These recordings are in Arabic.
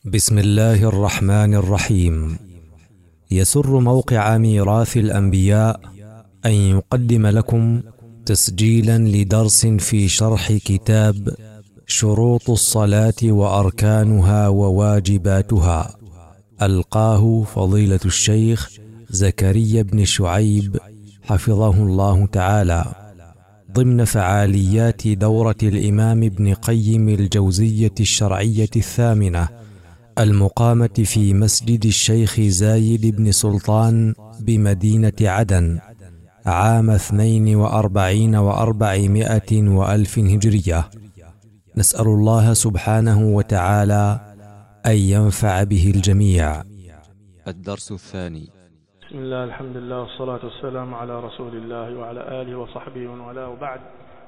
بسم الله الرحمن الرحيم. يسر موقع ميراث الأنبياء أن يقدم لكم تسجيلا لدرس في شرح كتاب شروط الصلاة وأركانها وواجباتها، ألقاه فضيلة الشيخ زكريا بن شعيب حفظه الله تعالى ضمن فعاليات دورة الإمام ابن قيم الجوزية الشرعية الثامنة المقامة في مسجد الشيخ زايد بن سلطان بمدينة عدن عام 42 و400 وألف هجرية. نسأل الله سبحانه وتعالى أن ينفع به الجميع. الدرس الثاني. بسم الله، الحمد لله، والصلاة والسلام على رسول الله وعلى آله وصحبه ومن والاه، وبعد.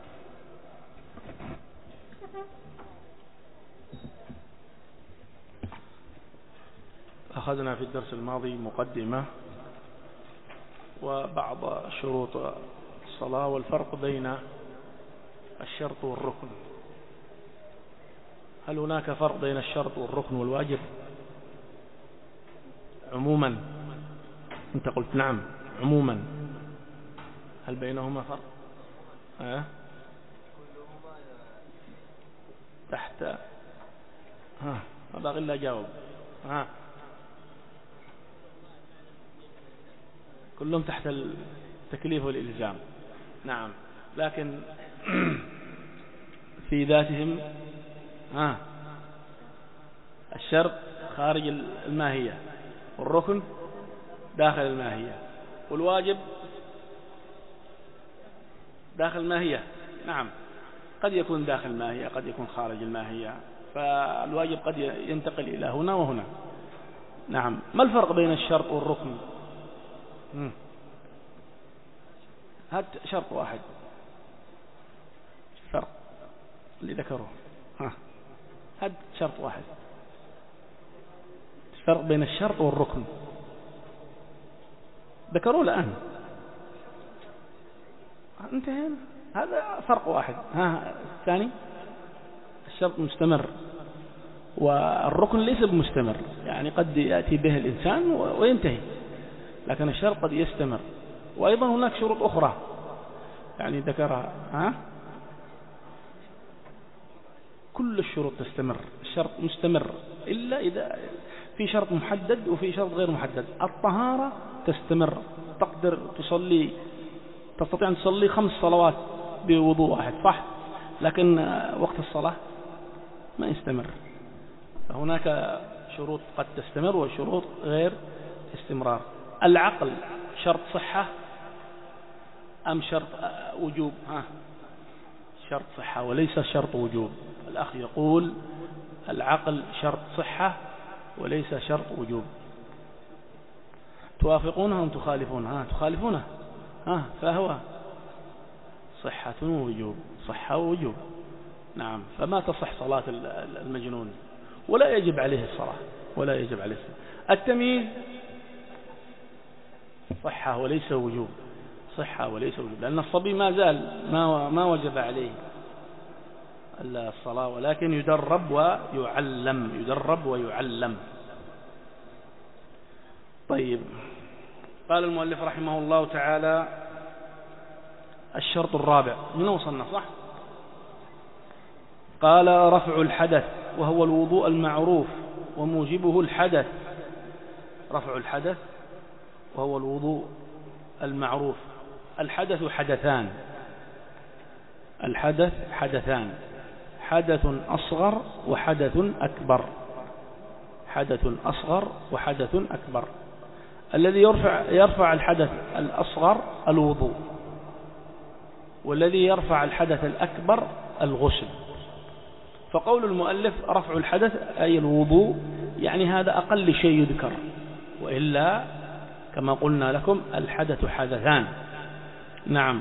أخذنا في الدرس الماضي مقدمة وبعض شروط الصلاة والفرق بين الشرط والركن. هل هناك فرق بين الشرط والركن والواجب؟ عموما أنت قلت نعم. عموما هل بينهما فرق؟ تحت ما باقي إلا جاوب. كلهم تحت التكليف والإلزام. نعم، لكن في ذاتهم الشرط خارج الماهية، والركن داخل الماهية، والواجب داخل الماهية. نعم، قد يكون داخل الماهية، قد يكون خارج الماهية، فالواجب قد ينتقل إلى هنا وهنا. نعم، ما الفرق بين الشرط والركن؟ هات شرط واحد، فرق اللي ذكروه. هات شرط واحد، الفرق بين الشرط والركن ذكروه الآن، انتهينا. هذا فرق واحد. الثاني الشرط مستمر والركن ليس بمستمر، يعني قد يأتي به الإنسان وينتهي، لكن الشرط قد يستمر. وأيضا هناك شروط أخرى يعني ذكرها. كل الشروط تستمر، الشرط مستمر إلا إذا في شرط محدد وفي شرط غير محدد. الطهارة تستمر، تقدر تصلي، تستطيع أن تصلي 5 صلوات بوضوء واحد، صح؟ لكن وقت الصلاة ما يستمر. فهناك شروط قد تستمر وشروط غير استمرار. العقل شرط صحة أم شرط وجوب؟ شرط صحة وليس شرط وجوب. الأخ يقول العقل شرط صحة وليس شرط وجوب. توافقونه أم تخالفونه؟ تخالفونه. فهو صحة ووجوب، صحة ووجوب. نعم، فما تصح صلاة المجنون ولا يجب عليه الصلاة، ولا يجب عليه الصلاة. التمييز صحة وليس وجوب، صحة وليس وجوب، لأن الصبي ما زال ما وجب عليه الصلاة، ولكن يدرب ويعلم، يدرب ويعلم. طيب، قال المؤلف رحمه الله تعالى: الشرط الرابع. من وصلنا صح؟ قال: رفع الحدث، وهو الوضوء المعروف وموجبه الحدث. رفع الحدث وهو الوضوء المعروف. الحدث حدثان، الحدث حدثان، حدث أصغر وحدث أكبر. حدث أصغر وحدث أكبر. الذي يرفع الحدث الأصغر الوضوء، والذي يرفع الحدث الأكبر الغسل. فقول المؤلف رفع الحدث أي الوضوء، يعني هذا أقل شيء يذكر، وإلا كما قلنا لكم الحدث حدثان. نعم،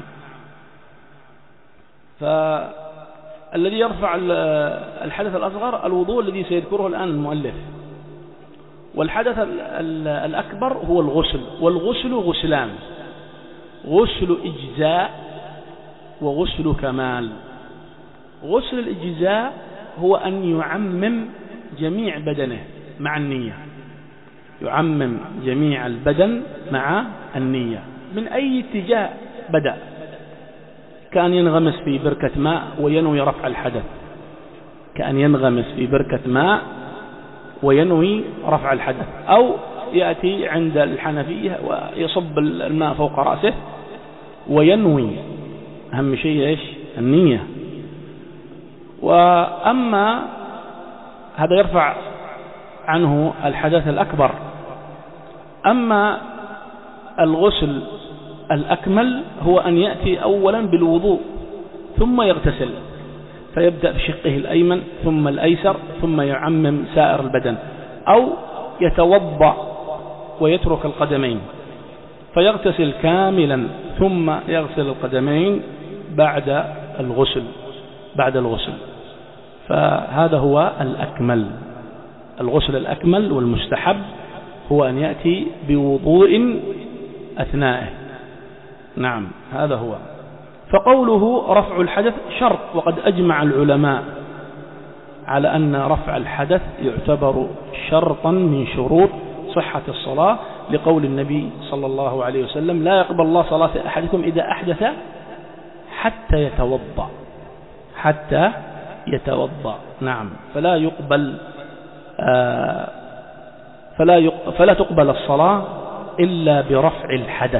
فالذي يرفع الحدث الأصغر الوضوء الذي سيذكره الآن المؤلف، والحدث الأكبر هو الغسل. والغسل غسلان: غسل إجزاء وغسل كمال. غسل الإجزاء هو أن يعمم جميع بدنه، مع النية، يعمم جميع البدن مع النية من أي اتجاه بدأ، كأن ينغمس في بركة ماء وينوي رفع الحدث، كأن ينغمس في بركة ماء وينوي رفع الحدث، أو يأتي عند الحنفية ويصب الماء فوق رأسه وينوي، أهم شيء إيش؟ النية. وأما هذا يرفع عنه الحدث الأكبر. أما الغسل الأكمل هو أن يأتي أولا بالوضوء ثم يغتسل، فيبدأ بشقه الأيمن ثم الأيسر ثم يعمم سائر البدن، أو يتوضأ ويترك القدمين فيغتسل كاملا ثم يغسل القدمين بعد الغسل. فهذا هو الأكمل. الغسل الأكمل والمستحب هو أن يأتي بوضوء أثناءه. نعم، هذا هو. فقوله رفع الحدث شرط، وقد أجمع العلماء على أن رفع الحدث يعتبر شرطا من شروط صحة الصلاة، لقول النبي صلى الله عليه وسلم: لا يقبل الله صلاة أحدكم إذا أحدث حتى يتوضأ. نعم، فلا تقبل الصلاة إلا برفع الحدث.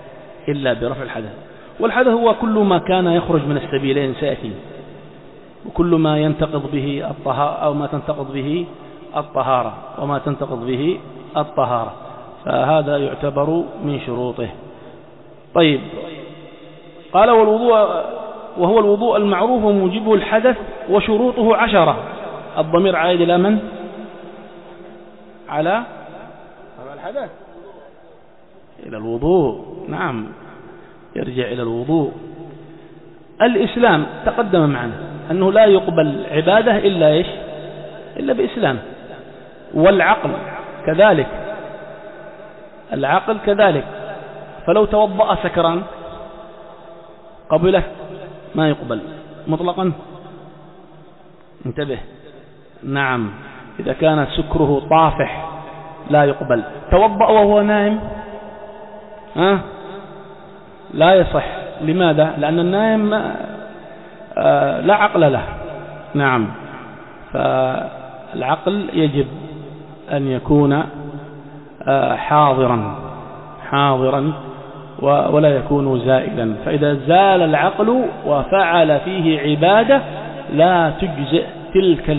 والحدث هو كل ما كان يخرج من السبيلين سيأتي، وكل ما ينتقض به الطهارة أو ما تنتقض به الطهارة وما تنتقض به الطهارة، فهذا يعتبر من شروطه. طيب، قال وهو الوضوء المعروف وموجبه الحدث وشروطه 10. الضمير عائد إلى من؟ على الحدث، إلى الوضوء. نعم، يرجع إلى الوضوء. الإسلام تقدم معنا أنه لا يقبل عبادة إلا بإسلام. والعقل كذلك، فلو توضأ سكران قبله ما يقبل مطلقا. انتبه. نعم، إذا كان سكره طافح لا يقبل. توضأ وهو نائم لا يصح. لماذا؟ لأن النائم لا عقل له. نعم، فالعقل يجب أن يكون حاضرا ولا يكون زائلا. فإذا زال العقل وفعل فيه عبادة لا تجزئ تلك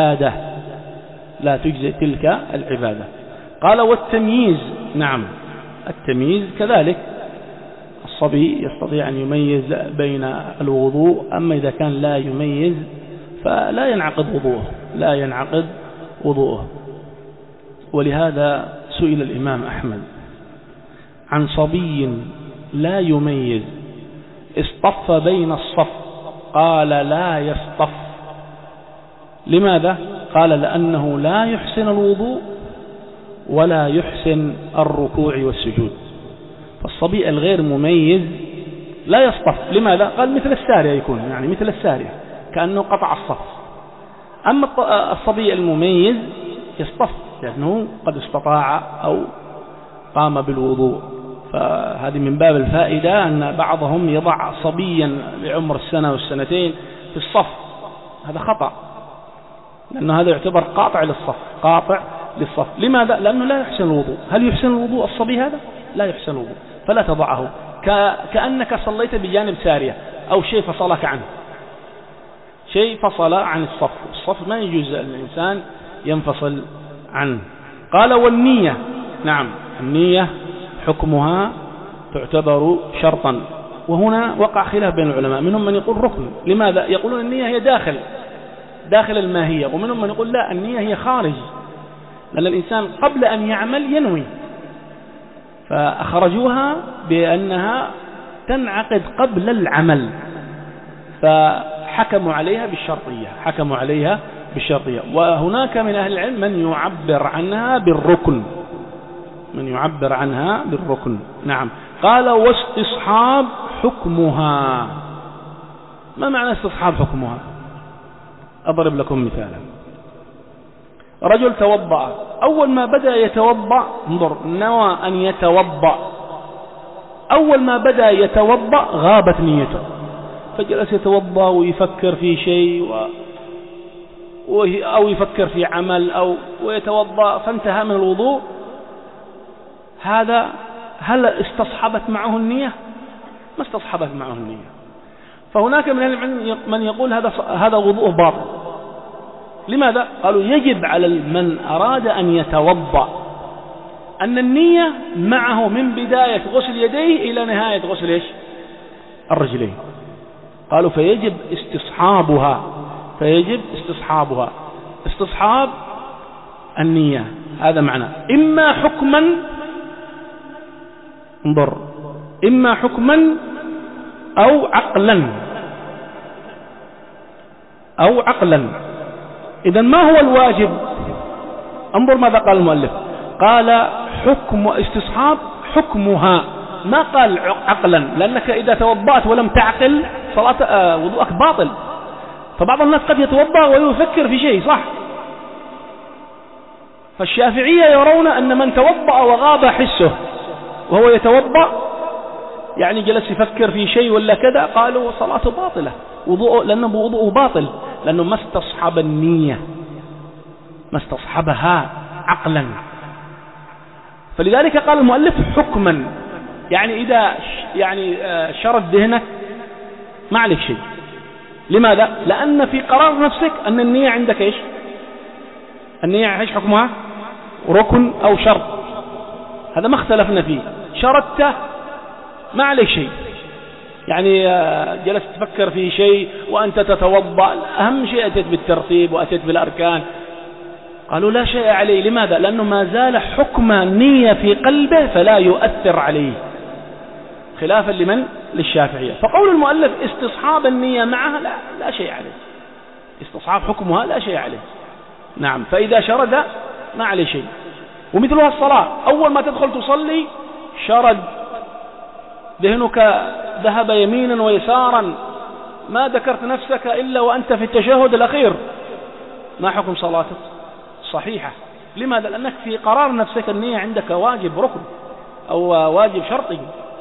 العبادة. قال والتمييز. نعم، التمييز كذلك، الصبي يستطيع أن يميز بين الوضوء، أما إذا كان لا يميز فلا ينعقد وضوءه. ولهذا سئل الإمام أحمد عن صبي لا يميز اصطف بين الصف، قال لا يصطف. لماذا؟ قال لأنه لا يحسن الوضوء ولا يحسن الركوع والسجود. فالصبي الغير مميز لا يصطف. لماذا؟ قال مثل السارية يكون، يعني مثل السارية كأنه قطع الصف. أما الصبي المميز يصطف لأنه قد استطاع أو قام بالوضوء. فهذه من باب الفائدة أن بعضهم يضع صبيا لعمر السنة والسنتين في الصف، هذا خطأ، لأنه هذا يعتبر قاطع للصف. لماذا؟ لأنه لا يحسن الوضوء. هل يحسن الوضوء الصبي هذا؟ لا يحسن الوضوء، فلا تضعه. كأنك صليت بجانب سارية أو شيء فصلك عنه، فصل عن الصف ما يجوز الإنسان ينفصل عنه. قال والنية. نعم، النية حكمها تعتبر شرطا، وهنا وقع خلاف بين العلماء، منهم من يقول ركن. لماذا؟ يقولون النية هي داخل الماهية، ومنهم من يقول لا، النية هي خارج، لأن الإنسان قبل أن يعمل ينوي، فأخرجوها بأنها تنعقد قبل العمل، فحكموا عليها بالشرطية. وهناك من أهل العلم من يعبر عنها بالركن. نعم. قال واستصحاب حكمها. ما معنى استصحاب حكمها؟ أضرب لكم مثالا. رجل توضأ، أول ما بدأ يتوضأ، انظر، نوى أن يتوضأ، أول ما بدأ يتوضأ غابت نيته، فجلس يتوضأ ويفكر في شيء أو يفكر في عمل ويتوضأ فانتهى من الوضوء. هذا هل استصحبت معه النية؟ ما استصحبت معه النية. فهناك من العلم من يقول هذا وضوء باطل. لماذا؟ قالوا يجب على من أراد أن يتوضأ أن النية معه من بداية غسل يديه إلى نهاية غسل الرجلين. قالوا فيجب استصحابها، استصحاب النية. هذا معنى إما حكما، انظر، إما حكما أو عقلا. إذن ما هو الواجب؟ انظر ماذا قال المؤلف، قال حكم استصحاب حكمها، ما قال عقلا، لأنك إذا توضأت ولم تعقل صلاة وضوءك باطل. فبعض الناس قد يتوضأ ويفكر في شيء، صح؟ فالشافعية يرون أن من توضأ وغاب حسه وهو يتوضأ، يعني جلس يفكر في شيء ولا كذا، قالوا صلاته باطلة، لأنه وضوءه باطل، لأنه ما استصحب النية، ما استصحبها عقلا. فلذلك قال المؤلف حكما، يعني إذا شرد دهنك ما عليك شيء. لماذا؟ لأن في قرار نفسك أن النية عندك إيش؟ النية إيش حكمها؟ ركن أو شرط، هذا ما اختلفنا فيه. شردته ما عليك شيء، يعني جلست تفكر في شيء وأنت تتوضأ، أهم شيء أتيت بالترتيب وأتيت بالأركان، قالوا لا شيء عليه. لماذا؟ لأنه ما زال حكم النية في قلبه فلا يؤثر عليه، خلافا للشافعية. فقول المؤلف استصحاب النية معها لا شيء عليه، استصحاب حكمها لا شيء عليه. نعم، فإذا شرد ما عليه شيء. ومثلها الصلاة، أول ما تدخل تصلي شرد ذهنك، ذهب يمينا ويسارا، ما ذكرت نفسك إلا وأنت في التشهد الأخير، ما حكم صلاتك؟ صحيحة. لماذا؟ لأنك في قرار نفسك النية عندك واجب ركن أو واجب شرطي،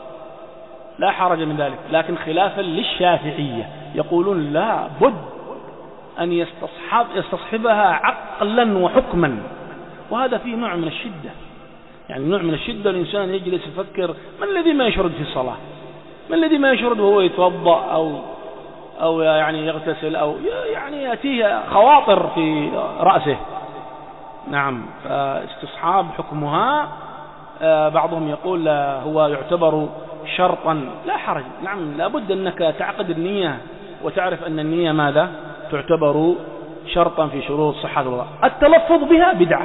لا حرج من ذلك. لكن خلافا للشافعية يقولون لا بد أن يستصحبها عقلا وحكما، وهذا فيه نوع من الشدة، يعني نوع من الشدة. الإنسان يجلس يفكر، ما الذي ما يشرد في الصلاة؟ ما الذي ما يشرد وهو يتوضأ أو يعني يغتسل أو يعني يأتيه خواطر في رأسه؟ نعم، فاستصحاب حكمها بعضهم يقول هو يعتبر شرطا، لا حرج. نعم، لابد أنك تعقد النية وتعرف أن النية ماذا؟ تعتبر شرطا في شروط صحة الوضوء. التلفظ بها بدعة،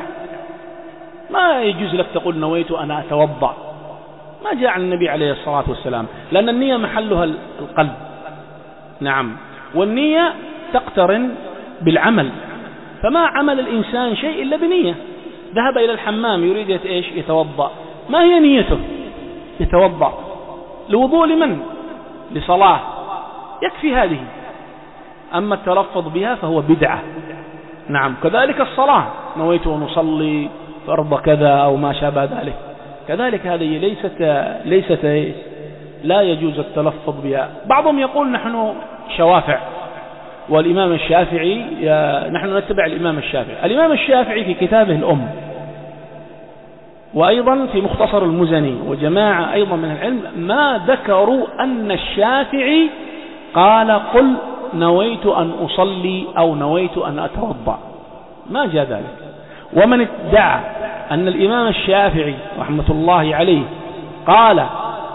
ما يجوز لك تقول نويت أنا أتوضأ، ما جاء عن النبي عليه الصلاة والسلام، لأن النية محلها القلب. نعم، والنية تقترن بالعمل، فما عمل الإنسان شيء إلا بنية. ذهب إلى الحمام يريد إيش؟ يتوضأ، ما هي نيته؟ يتوضأ لوضوء لمن؟ لصلاة، يكفي هذه. أما التلفظ بها فهو بدعة. نعم، كذلك الصلاة، نويت أن أصلي فرض كذا أو ما شابه ذلك، كذلك هذه ليست لا يجوز التلفظ بها. بعضهم يقول نحن شوافع والإمام الشافعي، نحن نتبع الإمام الشافعي. الإمام الشافعي في كتابه الأم، وأيضا في مختصر المزني، وجماعة أيضا من العلم، ما ذكروا أن الشافعي قال قل نويت أن أصلي أو نويت أن أتوضأ، ما جاء ذلك. ومن ادعى أن الإمام الشافعي رحمة الله عليه قال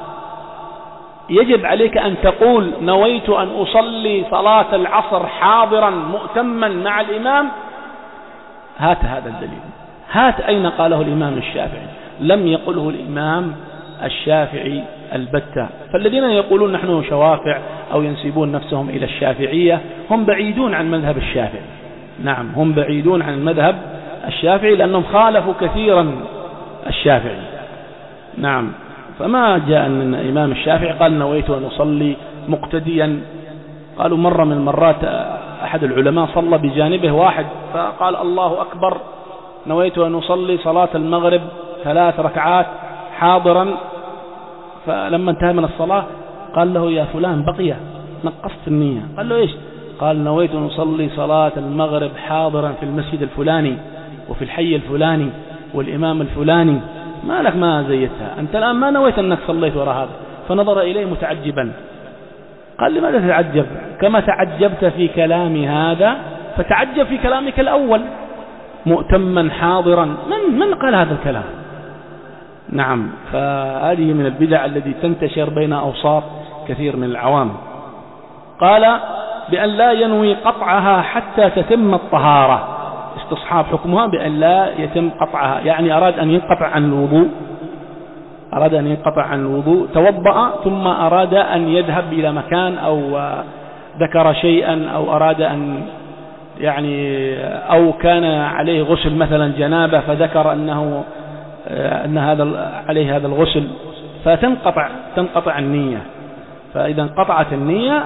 يجب عليك أن تقول نويت أن أصلي صلاة العصر حاضرا مؤتما مع الإمام، هات هذا الدليل، هات أين قاله الإمام الشافعي؟ لم يقله الإمام الشافعي البتة. فالذين يقولون نحن شوافع أو ينسبون نفسهم إلى الشافعية هم بعيدون عن مذهب الشافعي. نعم، هم بعيدون عن المذهب الشافعي لأنهم خالفوا كثيرا الشافعي. نعم، فما جاء أن الإمام الشافعي قال نويت أن أصلي مقتديا. قالوا مرة من المرات أحد العلماء صلى بجانبه واحد فقال الله أكبر نويت أن أصلي صلاة المغرب 3 ركعات حاضرا، فلما انتهى من الصلاة قال له يا فلان بقي نقصت النية. قال له إيش؟ قال نويت أن أصلي صلاة المغرب حاضرا في المسجد الفلاني وفي الحي الفلاني والإمام الفلاني، ما لك ما زيتها أنت الآن، ما نويت أنك صليت وراء هذا. فنظر إليه متعجبا، قال لماذا تتعجب؟ كما تعجبت في كلامي هذا فتعجب في كلامك الأول، مؤتما حاضرا. من قال هذا الكلام؟ نعم، فهذه من البدع التي تنتشر بين أوساط كثير من العوام. قال بأن لا ينوي قطعها حتى تتم الطهارة، استصحاب حكمها بأن لا يتم قطعها، يعني أراد أن ينقطع عن الوضوء، توضأ ثم أراد أن يذهب إلى مكان أو ذكر شيئا أو أراد أن أو كان عليه غسل مثلا جنابة فذكر أن هذا عليه هذا الغسل، فتنقطع النية. فإذا انقطعت النية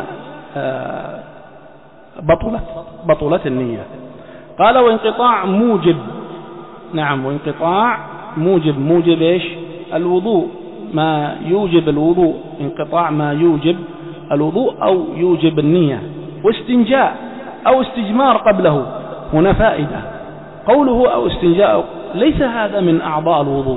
بطلت النية. قال وانقطاع موجب، نعم، وانقطاع موجب إيش؟ الوضوء، ما يوجب الوضوء، انقطاع ما يوجب الوضوء أو يوجب النية. واستنجاء أو استجمار قبله، هنا فائدة، قوله أو استنجاء ليس هذا من أعضاء الوضوء،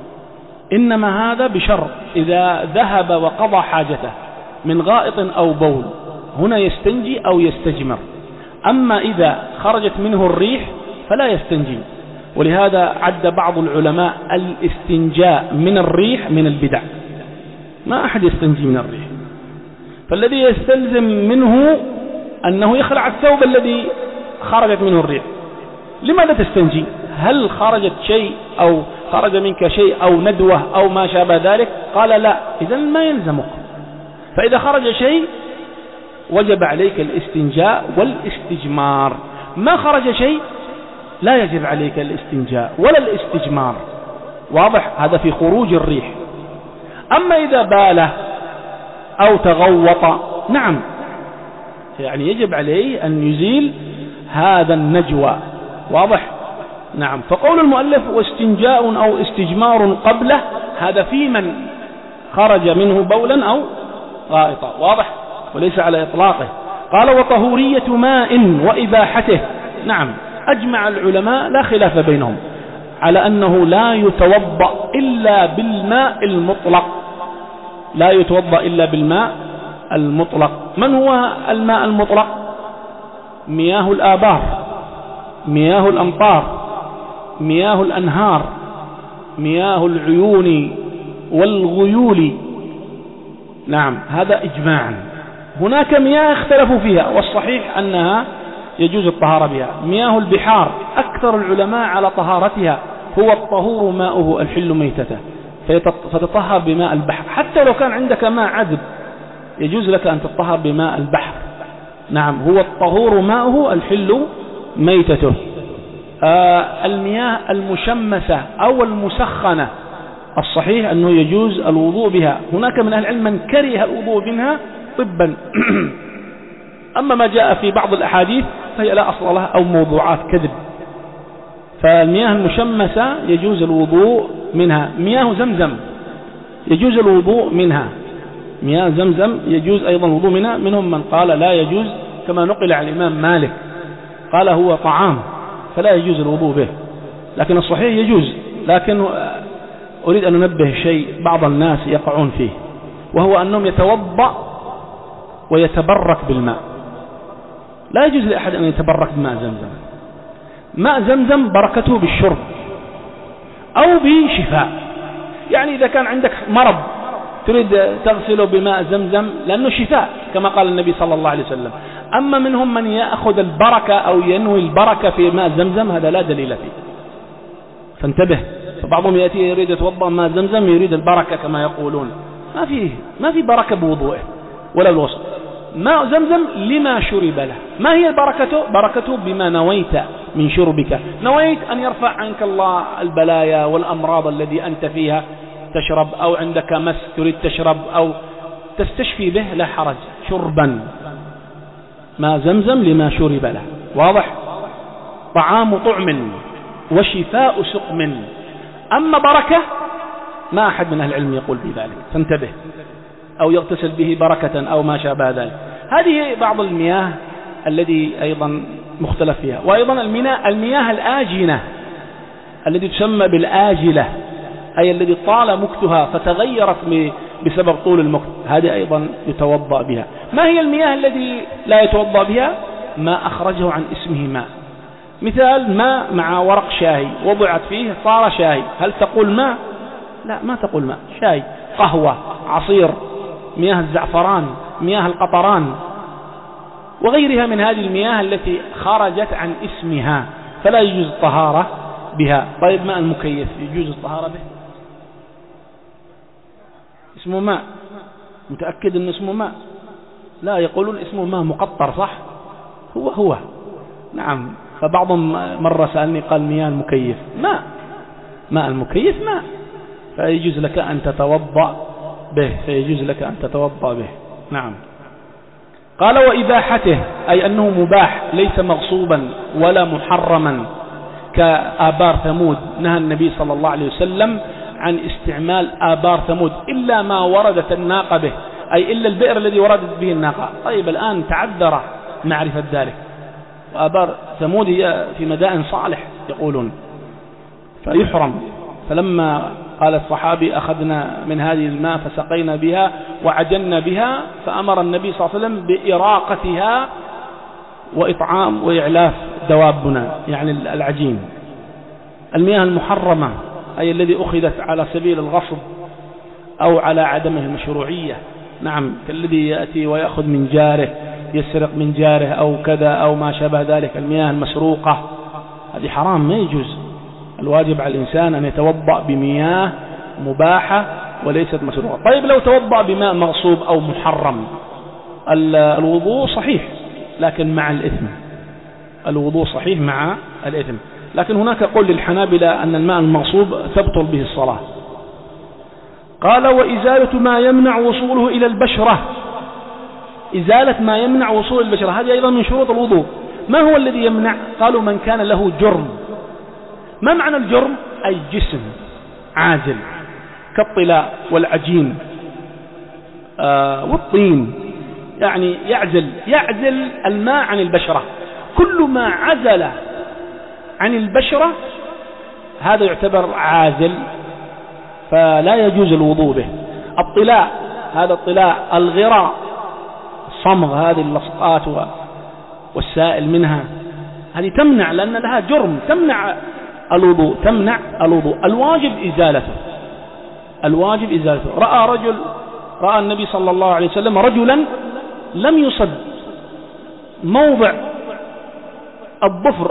إنما هذا بشرط إذا ذهب وقضى حاجته من غائط أو بول، هنا يستنجي أو يستجمر. أما إذا خرجت منه الريح فلا يستنجي. ولهذا عد بعض العلماء الاستنجاء من الريح من البدع، ما أحد يستنجي من الريح. فالذي يستلزم منه أنه يخلع الثوب الذي خرجت منه الريح. لماذا تستنجي؟ هل خرجت شيء أو خرج منك شيء أو ندوة أو ما شابه ذلك؟ قال لا، إذن ما يلزمك. فإذا خرج شيء وجب عليك الاستنجاء والاستجمار، ما خرج شيء لا يجب عليك الاستنجاء ولا الاستجمار. واضح؟ هذا في خروج الريح. أما إذا بال أو تغوط، نعم، يعني يجب عليه أن يزيل هذا النجوى. واضح؟ نعم. فقول المؤلف واستنجاء أو استجمار قبله، هذا في من خرج منه بولا أو غائطا. واضح؟ وليس على إطلاقه. قال وطهورية ماء وإباحته، نعم، أجمع العلماء لا خلاف بينهم على أنه لا يتوضأ إلا بالماء المطلق، لا يتوضأ إلا بالماء المطلق. من هو الماء المطلق؟ مياه الآبار، مياه الأمطار، مياه الأنهار، مياه العيون والغيول. نعم، هذا إجماعا. هناك مياه اختلفوا فيها، والصحيح أنها يجوز الطهارة بها. مياه البحار أكثر العلماء على طهارتها، هو الطهور ماؤه الحل ميتته، فتطهر بماء البحر. حتى لو كان عندك ماء عذب يجوز لك أن تطهر بماء البحر. نعم، هو الطهور ماؤه الحل ميتته. المياه المشمسة أو المسخنة الصحيح أنه يجوز الوضوء بها. هناك من أهل العلم من كره الوضوء منها طبا. أما ما جاء في بعض الأحاديث فهي لا أصل لها أو موضوعات كذب. فالمياه المشمسة يجوز الوضوء منها. مياه زمزم يجوز الوضوء منها، مياه زمزم يجوز أيضا الوضوء منها. منهم من قال لا يجوز، كما نقل عن الإمام مالك قال هو طعام فلا يجوز الوضوء به، لكن الصحيح يجوز. لكن أريد أن أنبه شيء بعض الناس يقعون فيه، وهو أنهم يتوضأ ويتبرك بالماء. لا يجوز لأحد أن يتبرك بماء زمزم. ماء زمزم بركته بالشرب أو بشفاء. يعني إذا كان عندك مرض تريد تغسله بماء زمزم لأنه شفاء كما قال النبي صلى الله عليه وسلم. أما منهم من يأخذ البركة أو ينوي البركة في ماء زمزم، هذا لا دليل فيه، فانتبه. فبعضهم يأتي يريد يتوضأ ماء زمزم يريد البركة كما يقولون. ما في بركة بوضوءه ولا الوصف. ماء زمزم لما شرب له. ما هي بركته؟ بركته بما نويت من شربك. نويت أن يرفع عنك الله البلايا والأمراض الذي أنت فيها تشرب، أو عندك مس تريد تشرب أو تستشفي به، لا حرج، شربا. ماء زمزم لما شرب له. واضح؟ طعام طعم وشفاء سقم. أما بركة ما أحد من أهل العلم يقول بذلك، فانتبه، أو يغتسل به بركة أو ما شابه ذلك. هذه بعض المياه الذي أيضا مختلف فيها. وأيضا المياه الآجنة التي تسمى بالآجلة، أي الذي طال مكتها فتغيرت بسبب طول المكت، هذه أيضا يتوضأ بها. ما هي المياه التي لا يتوضأ بها؟ ما أخرجه عن اسمه ماء. مثال ماء مع ورق شاي وضعت فيه صار شاي، هل تقول ماء؟ لا، ما تقول ماء. شاي، قهوة، عصير، مياه الزعفران، مياه القطران، وغيرها من هذه المياه التي خرجت عن اسمها، فلا يجوز الطهارة بها. طيب ماء المكيف يجوز الطهارة به؟ اسمه ماء، متأكد أنه اسمه ماء؟ لا، يقولون اسمه ماء مقطر، صح؟ هو نعم. فبعضهم مرة سألني قال مياه المكيف ماء المكيف ماء، فيجوز لك أن تتوضأ به، نعم. قال وإباحته، أي أنه مباح ليس مغصوبا ولا محرما كآبار ثمود. نهى النبي صلى الله عليه وسلم عن استعمال آبار ثمود إلا ما وردت الناقة به، أي إلا البئر الذي وردت به الناقة. طيب الآن تعذر معرفة ذلك، وآبار ثمود هي في مدائن صالح يقولون، فيحرم. فلما قال الصحابي أخذنا من هذه الماء فسقينا بها وعجلنا بها، فأمر النبي صلى الله عليه وسلم بإراقتها وإطعام وإعلاف دوابنا، يعني العجين. المياه المحرمة أي الذي أخذت على سبيل الغصب أو على عدمه المشروعية، نعم، كالذي يأتي ويأخذ من جاره، يسرق من جاره أو كذا أو ما شابه ذلك. المياه المسروقة هذه حرام، ما يجوز. الواجب على الإنسان أن يتوضأ بمياه مباحة وليست مسروقة. طيب لو توضأ بماء مغصوب أو محرم، الوضوء صحيح لكن مع الإثم، الوضوء صحيح مع الإثم. لكن هناك قول للحنابلة أن الماء المغصوب تبطل به الصلاة. قال وإزالة ما يمنع وصوله إلى البشرة، إزالة ما يمنع وصول البشرة هذه أيضا من شروط الوضوء. ما هو الذي يمنع؟ قالوا من كان له جرم. ما معنى الجرم؟ أي جسم عازل كالطلاء والعجين والطين، يعني يعزل الماء عن البشرة. كل ما عزل عن البشرة هذا يعتبر عازل، فلا يجوز الوضوء به. الطلاء، هذا الطلاء، الغراء، الصمغ، هذه اللصقات والسائل منها، هذه تمنع لأن لها جرم، تمنع الوضوء. الواجب إزالته. رأى النبي صلى الله عليه وسلم رجلا لم يصب موضع الضفر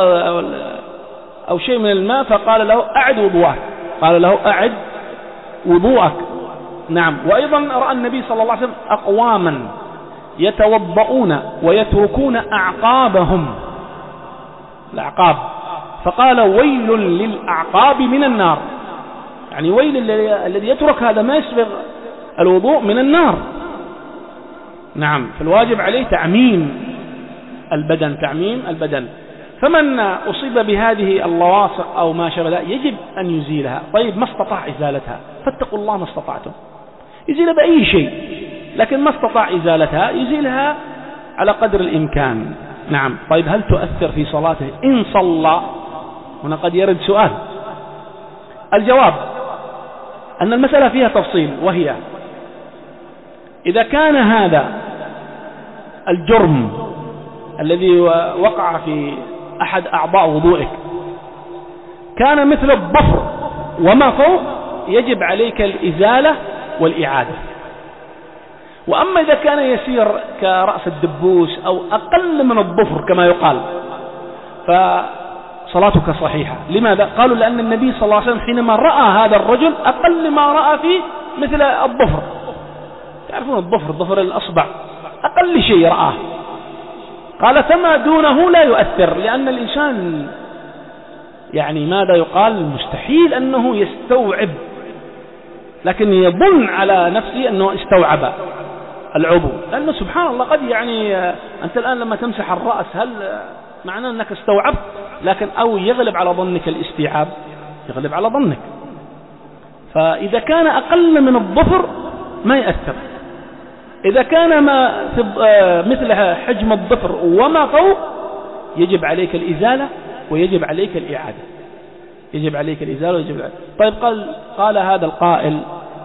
أو شيء من الماء، فقال له أعد وضوءك. نعم. وأيضا رأى النبي صلى الله عليه وسلم أقواما يتوضؤون ويتركون أعقابهم، الأعقاب، فقال ويل للأعقاب من النار، يعني ويل الذي يترك هذا ما يسبغ الوضوء من النار. نعم. فالواجب عليه تعميم البدن. فمن أصيب بهذه اللواصق أو ما شابه ذلك يجب أن يزيلها. طيب ما استطاع إزالتها، فاتقوا الله ما استطعتم، يزيل بأي شيء، لكن ما استطاع إزالتها يزيلها على قدر الإمكان. نعم. طيب هل تؤثر في صلاته إن صلى؟ هنا قد يرد سؤال. الجواب أن المسألة فيها تفصيل، وهي إذا كان هذا الجرم الذي وقع في أحد أعضاء وضوئك كان مثل الضفر وما فوق، يجب عليك الإزالة والإعادة. وأما إذا كان يسير كرأس الدبوس أو أقل من الضفر كما يقال، فصلاتك صحيحة. لماذا؟ قالوا لأن النبي صلى الله عليه وسلم حينما رأى هذا الرجل أقل ما رأى فيه مثل الضفر، تعرفون الضفر الأصبع، أقل شيء رآه، قال فما دونه لا يؤثر، لأن الإنسان يعني ماذا يقال، مستحيل أنه يستوعب، لكن يظن على نفسه أنه استوعب العضو، لأنه سبحان الله قد يعني أنت الآن لما تمسح الرأس هل معناه أنك استوعبت؟ لكن أو يغلب على ظنك الاستيعاب، يغلب على ظنك. فإذا كان أقل من الظفر ما يأثر. إذا كان ما مثل حجم الظفر وما فوق يجب عليك الإزالة ويجب عليك الإعادة، يجب عليك الإزالة ويجب الإعادة. طيب قال هذا القائل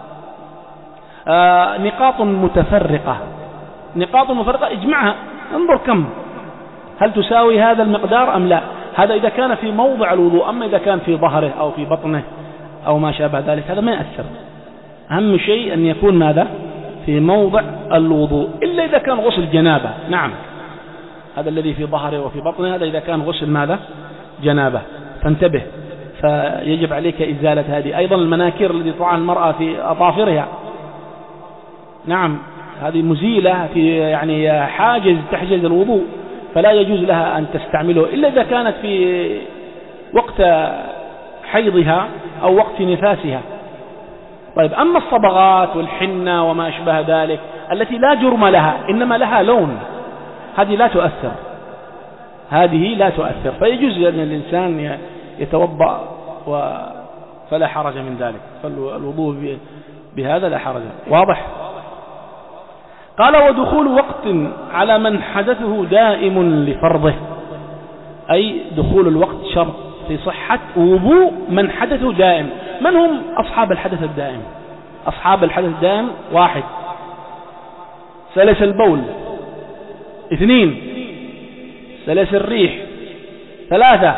نقاط متفرقة، نقاط متفرقة اجمعها، انظر كم، هل تساوي هذا المقدار أم لا؟ هذا إذا كان في موضع الوضوء، أما إذا كان في ظهره أو في بطنه أو ما شابه ذلك هذا ما يأثر. أهم شيء أن يكون ماذا؟ في موضع الوضوء، إلا إذا كان غسل جنابة. نعم، هذا الذي في ظهره وفي بطنه هذا إذا كان غسل ماذا؟ جنابة، فانتبه، فيجب عليك إزالة هذه. أيضا المناكير التي تضعها المرأة في أظافرها، نعم، هذه مزيلة في يعني حاجز تحجز الوضوء، فلا يجوز لها أن تستعمله إلا إذا كانت في وقت حيضها أو وقت نفاسها. طيب، أما الصبغات والحنة وما أشبه ذلك التي لا جرم لها إنما لها لون، هذه لا تؤثر، هذه لا تؤثر، فيجوز أن الإنسان يتوضأ فلا حرج من ذلك، فالوضوء بهذا لا حرج. واضح؟ قال ودخول وقت على من حدثه دائم لفرضه، أي دخول الوقت شرط في صحة وضوء من حدثه دائم. من هم أصحاب الحدث الدائم؟ أصحاب الحدث الدائم: 1 سلس البول، 2 سلس الريح، 3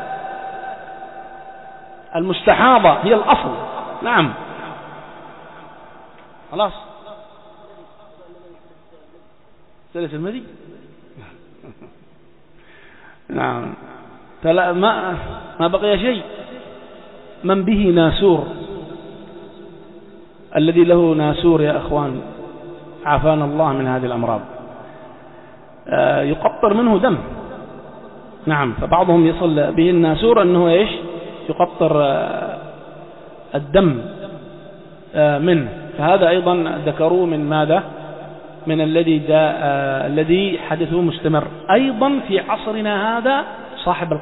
المستحاضة هي الأصل. نعم، خلاص، سلس المذي. نعم، ما بقي شيء. من به ناسور، الذي له ناسور يا أخوان عافانا الله من هذه الأمراض، يقطر منه دم. نعم، فبعضهم يصل به الناسور أنه إيش؟ يقطر الدم منه، فهذا أيضا ذكروه من ماذا؟ من الذي حدثه مستمر. أيضا في عصرنا هذا صاحب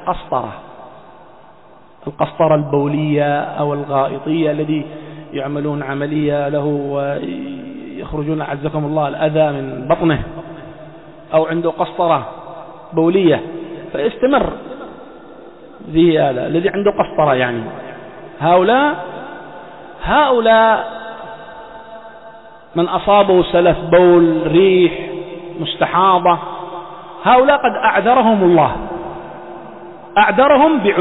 القسطرة البولية أو الغائطية، الذي يعملون عملية له ويخرجون عزكم الله الأذى من بطنه، أو عنده قسطرة بولية فيستمر ذي هذا الذي عنده قسطرة. يعني هؤلاء من أصابه سلف بول، ريح، مستحاضة، هؤلاء قد أعذرهم الله، أعذرهم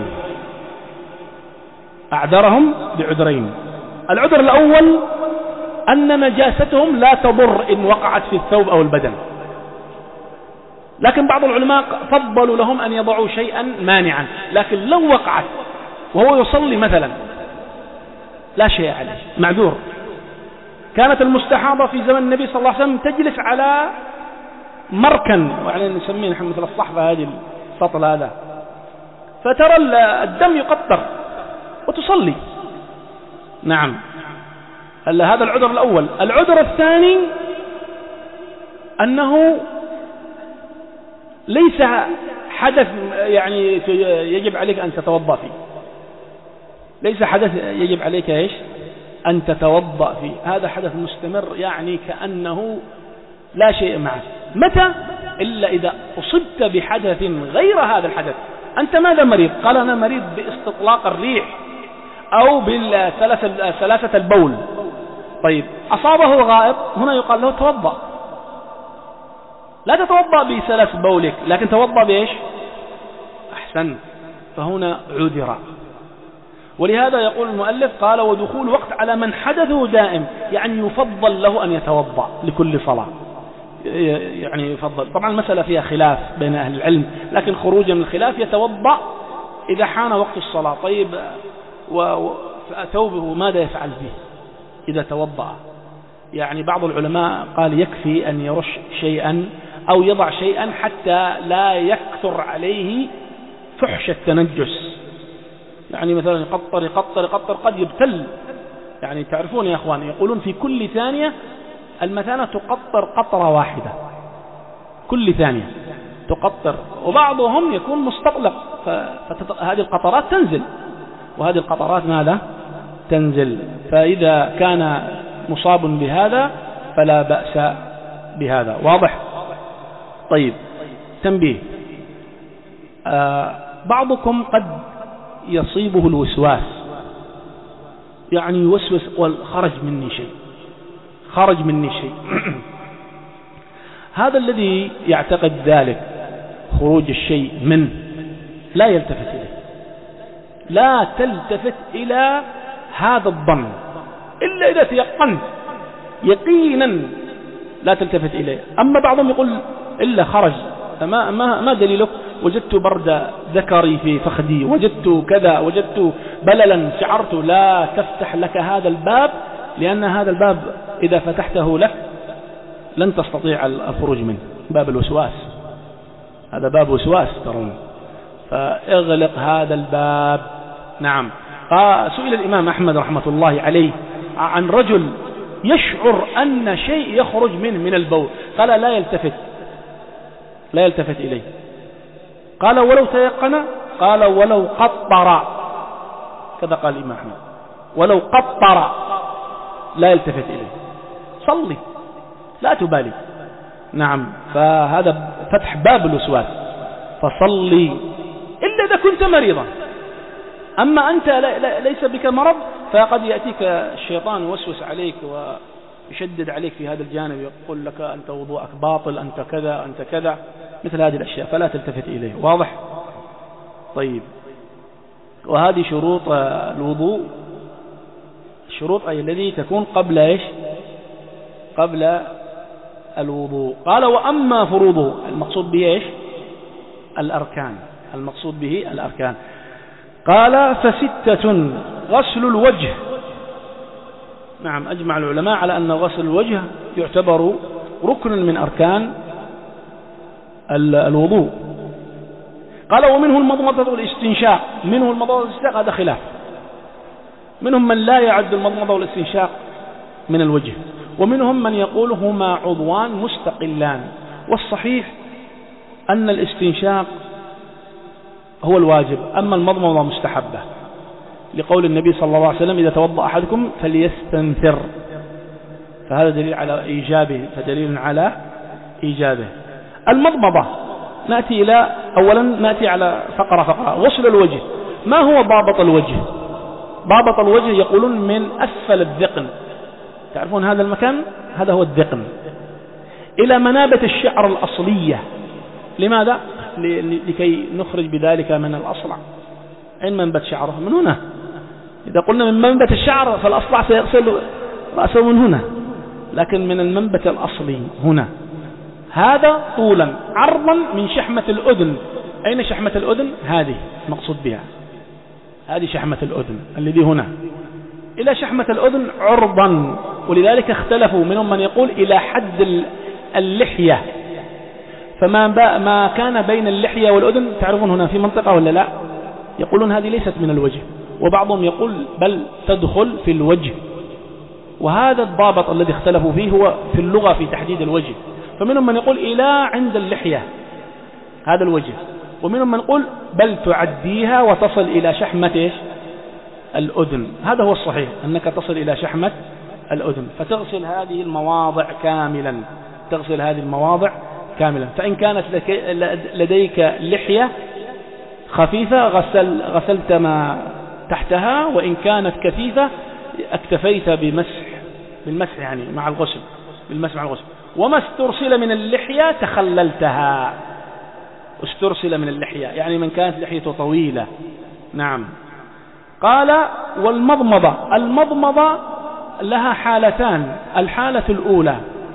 بعذرين. العذر الأول أن نجاستهم لا تضر إن وقعت في الثوب أو البدن، لكن بعض العلماء فضلوا لهم أن يضعوا شيئا مانعا، لكن لو وقعت وهو يصلي مثلا لا شيء عليه، معذور. كانت المستحاضة في زمن النبي صلى الله عليه وسلم تجلس على مركن، وعلينا نسميه نحن مثل الصحفة هذه السطل هذا، فترى الدم يقطر وتصلي. نعم، هذا العذر الأول. العذر الثاني أنه ليس حدث يعني يجب عليك أن تتوضأ فيه، ليس حدث يجب عليك إيش؟ أن تتوضأ فيه، هذا حدث مستمر، يعني كأنه لا شيء معه. متى؟ إلا إذا أصبت بحدث غير هذا الحدث. أنت ماذا مريض؟ قال أنا مريض باستطلاق الريح أو بسلاسة البول. طيب، أصابه غائط، هنا يقال له توضأ، لا تتوضأ بسلس بولك، لكن توضأ بإيش؟ أحسن، فهنا عذر. ولهذا يقول المؤلف قال ودخول وقت على من حدثه دائم، يعني يفضل له أن يتوضأ لكل صلاة، يعني يفضل. طبعا المسألة فيها خلاف بين أهل العلم، لكن خروجا من الخلاف يتوضأ إذا حان وقت الصلاة. طيب، وثوبه ماذا يفعل به إذا توضأ؟ يعني بعض العلماء قال يكفي أن يرش شيئا أو يضع شيئا حتى لا يكثر عليه فحش التنجس، يعني مثلا يقطر قد يبتل. يعني تعرفون يا أخوان، يقولون في كل ثانية المثانة تقطر قطرة واحدة، كل ثانية تقطر، وبعضهم يكون مستطلق فهذه القطرات تنزل، وهذه القطرات ماذا؟ تنزل. فإذا كان مصاب بهذا فلا بأس بهذا. واضح؟ طيب، تنبيه. بعضكم قد يصيبه الوسواس، يعني يوسوس خرج مني شيء، خرج مني شيء. هذا الذي يعتقد ذلك خروج الشيء منه لا يلتفت إليه، لا تلتفت إلى هذا الظن إلا إذا تيقنت يقينا، لا تلتفت إليه. أما بعضهم يقول إلا خرج، ما دليلك؟ وجدت برد ذكري في فخدي، وجدت كذا، وجدت بللا، شعرت. لا تفتح لك هذا الباب، لأن هذا الباب إذا فتحته لك لن تستطيع الخروج منه. باب الوسواس، هذا باب وسواس ترون، فاغلق هذا الباب. نعم. سئل الإمام أحمد رحمة الله عليه عن رجل يشعر أن شيء يخرج منه من البول، قال لا يلتفت إليه. قال ولو تيقن؟ قال ولو قطر، كذا قال الإمام أحمد، ولو قطر لا يلتفت إليه. صلي، لا تبالي. نعم. فهذا فتح باب الوسواس، فصلي إلا إذا كنت مريضا. أما أنت ليس بك مرض، فقد يأتيك الشيطان يوسوس عليك ويشدد عليك في هذا الجانب، يقول لك أنت وضوءك باطل، أنت كذا، أنت كذا، مثل هذه الأشياء، فلا تلتفت إليه. واضح؟ طيب. وهذه شروط الوضوء، الشروط أي الذي تكون قبل إيش؟ قبل الوضوء. قال وأما فروضه، المقصود به إيش؟ الأركان، المقصود به الأركان. قال فستة: غسل الوجه. نعم، أجمع العلماء على أن غسل الوجه يعتبر ركن من أركان الوضوء. قال ومنه المضمضة والاستنشاق. منه المضمضة والاستنشاق، هذا خلاف، منهم من لا يعد المضمضة والاستنشاق من الوجه، ومنهم من يقول هما عضوان مستقلان. والصحيح أن الاستنشاق هو الواجب، أما المضمضة مستحبة، لقول النبي صلى الله عليه وسلم إذا توضأ أحدكم فليستنثر، فهذا دليل على إيجابه، فدليل على إيجابه. المضمضة نأتي إلى، أولا نأتي على فقرة. غسل الوجه، ما هو ضابط الوجه؟ ضابط الوجه يقولون من أسفل الذقن، تعرفون هذا المكان، هذا هو الذقن، إلى منابت الشعر الأصلية. لماذا؟ لكي نخرج بذلك من الأصلع. أين منبت شعره؟ من هنا. إذا قلنا من منبت الشعر فالأصلع سيغسل رأسه من هنا، لكن من المنبت الأصلي هنا. هذا طولا، عرضا من شحمة الأذن. أين شحمة الأذن؟ هذه مقصود بها، هذه شحمة الأذن الذي هنا، إلى شحمة الأذن عرضا. ولذلك اختلفوا، منهم من يقول إلى حد اللحية، فما كان بين اللحية والأذن، تعرفون هنا في منطقة ولا لا، يقولون هذه ليست من الوجه، وبعضهم يقول بل تدخل في الوجه. وهذا الضابط الذي اختلفوا فيه هو في اللغة في تحديد الوجه. فمنهم من يقول إلى عند اللحية، هذا الوجه، ومنهم من يقول بل تعديها وتصل إلى شحمة الأذن. هذا هو الصحيح، أنك تصل إلى شحمة الأذن، فتغسل هذه المواضع كاملا، تغسل هذه المواضع كاملا. فإن كانت لديك لحية خفيفة غسلت ما تحتها، وإن كانت كثيفة اكتفيت بالمسح يعني مع الغسل، بالمسح مع الغسل. وما استرسل من اللحية تخللتها، استرسل من اللحية يعني من كانت لحيته طويلة. نعم. قال والمضمضة، المضمضة لها حالتان. الحالة الأولى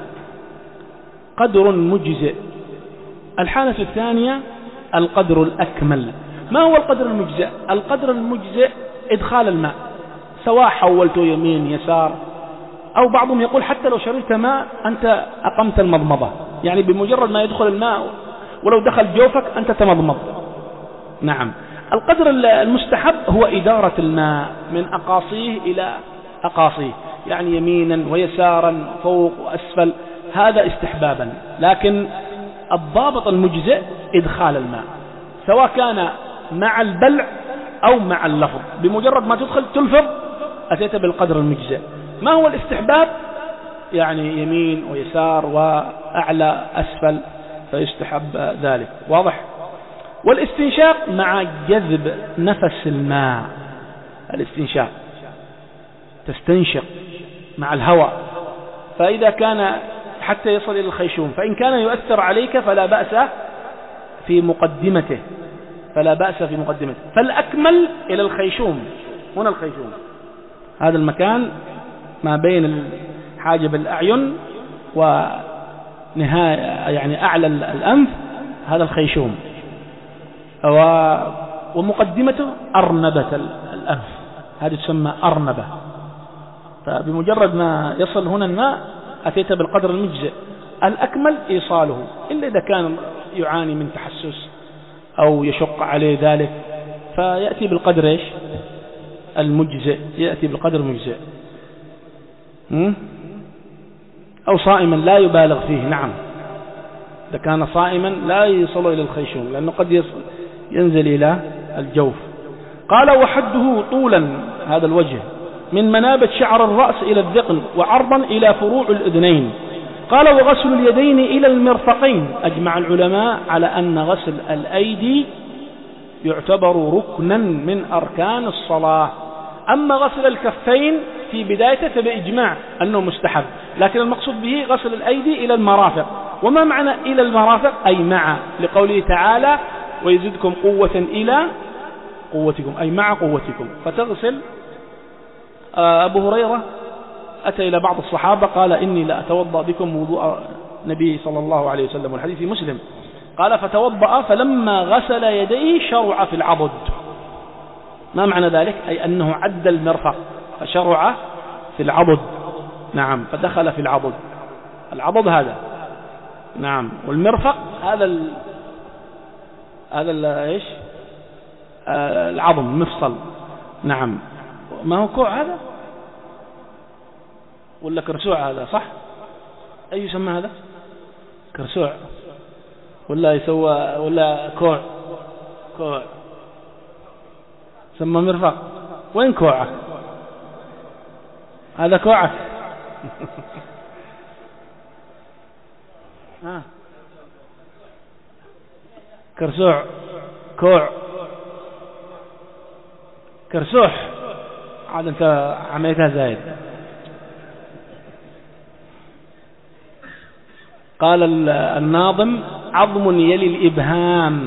قدر مجزئ، الحالة الثانية القدر الأكمل. ما هو القدر المجزئ؟ القدر المجزئ إدخال الماء، سواء حولته يمين يسار، أو بعضهم يقول حتى لو شربت ماء أنت أقمت المضمضة، يعني بمجرد ما يدخل الماء ولو دخل جوفك أنت تمضمض. نعم. القدر المستحب هو إدارة الماء من أقاصيه إلى أقاصيه، يعني يمينا ويسارا فوق وأسفل، هذا استحبابا. لكن الضابط المجزئ إدخال الماء، سواء كان مع البلع أو مع اللفظ. بمجرد ما تدخل تلفظ أتيت بالقدر المجزئ. ما هو الاستحباب؟ يعني يمين ويسار وأعلى أسفل، فيستحب ذلك. واضح؟ والاستنشاق مع جذب نفس الماء. الاستنشاق تستنشق مع الهواء، فإذا كان حتى يصل إلى الخيشوم، فإن كان يؤثر عليك فلا بأس في مقدمته، فالأكمل إلى الخيشوم. هنا الخيشوم، هذا المكان ما بين حاجب الأعين ونهاية يعني أعلى الأنف، هذا الخيشوم، ومقدمته أرنبة الأنف، هذه تسمى أرنبة. فبمجرد ما يصل هنا الماء أتيت بالقدر المجزئ. الأكمل إيصاله، إلا إذا كان يعاني من تحسس أو يشق عليه ذلك، فيأتي بالقدر إيش؟ المجزئ، يأتي بالقدر المجزئ. أو صائما لا يبالغ فيه. نعم، إذا كان صائما لا يصل إلى الخيشوم، لأنه قد ينزل إلى الجوف. قال وحده طولا، هذا الوجه، من منابت شعر الرأس إلى الذقن، وعرضا إلى فروع الأذنين. قال وغسل اليدين إلى المرفقين. أجمع العلماء على أن غسل الأيدي يعتبر ركنا من أركان الصلاة. أما غسل الكفين في بدايته فبإجماع أنه مستحب، لكن المقصود به غسل الأيدي إلى المرافق. وما معنى إلى المرافق؟ أي مع، لقوله تعالى ويزدكم قوة إلى قوتكم، أي مع قوتكم. فتغسل. أبو هريرة أتى إلى بعض الصحابة قال إني لا أتوضأ بكم وضوء النبي صلى الله عليه وسلم، والحديث في مسلم. قال فتوضأ، فلما غسل يديه شرع في العضد. ما معنى ذلك؟ أي أنه عد المرفق فشرع في العضد. نعم، فدخل في العضد. العضد هذا، نعم، والمرفق هذا إيش؟ العظم، مفصل. نعم، ما هو كوع هذا ولا كرسوع؟ هذا صح؟ أي يسمى هذا؟ كرسوع ولا يسوى ولا كوع؟ كوع سمى مرفق. وين كوعك؟ هذا كوعك. كرسوع، كوع، كرسوح، عاد أنت عملتها زايد. قال الناظم عظم يلي الإبهام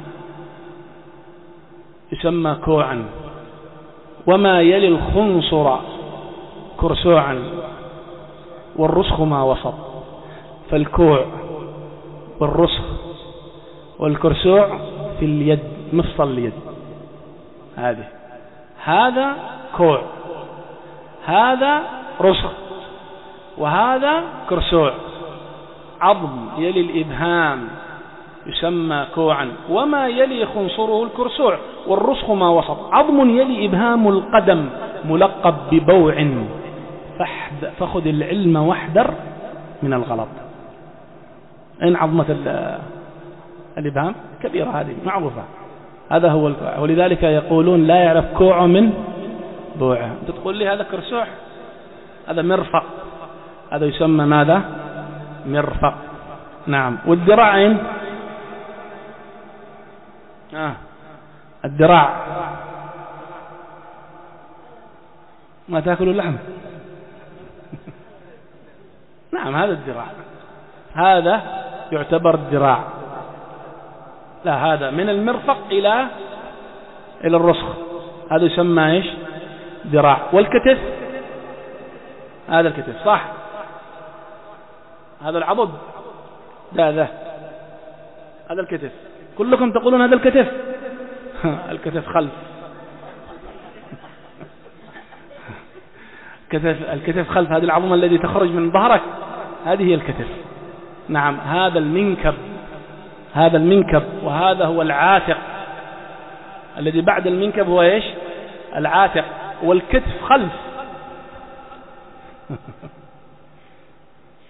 يسمى كوعا، وما يلي الخنصر كرسوعا، والرسخ ما وسط. فالكوع والرسخ والكرسوع في اليد، مفصل اليد هذه. هذا كوع، هذا رسخ، وهذا كرسوع. عظم يلي الإبهام يسمى كوعا، وما يلي خنصره الكرسوع، والرسخ ما وسط. عظم يلي إبهام القدم ملقب ببوع، فخذ العلم واحذر من الغلط. أين عظمة الإبهام؟ كبيرة، هذه معروفة. هذا هو الكوع، ولذلك يقولون لا يعرف كوع من بوعه. أنت تقول لي هذا كرسوع، هذا مرفق، هذا يسمى ماذا؟ مرفق. نعم. والذراعين، الذراع ما تأكل اللحم. نعم، هذا الذراع، هذا يعتبر الذراع. لا، هذا من المرفق إلى الرسخ، هذا يسمى إيش؟ ذراع. والكتف، هذا الكتف صح، هذا العضد، هذا الكتف. كلكم تقولون هذا الكتف. الكتف خلف. الكتف خلف، هذه العظمة التي تخرج من ظهرك، هذه هي الكتف. نعم، هذا المنكب، هذا المنكب، وهذا هو العاتق. الذي بعد المنكب هو ايش؟ العاتق. والكتف خلف.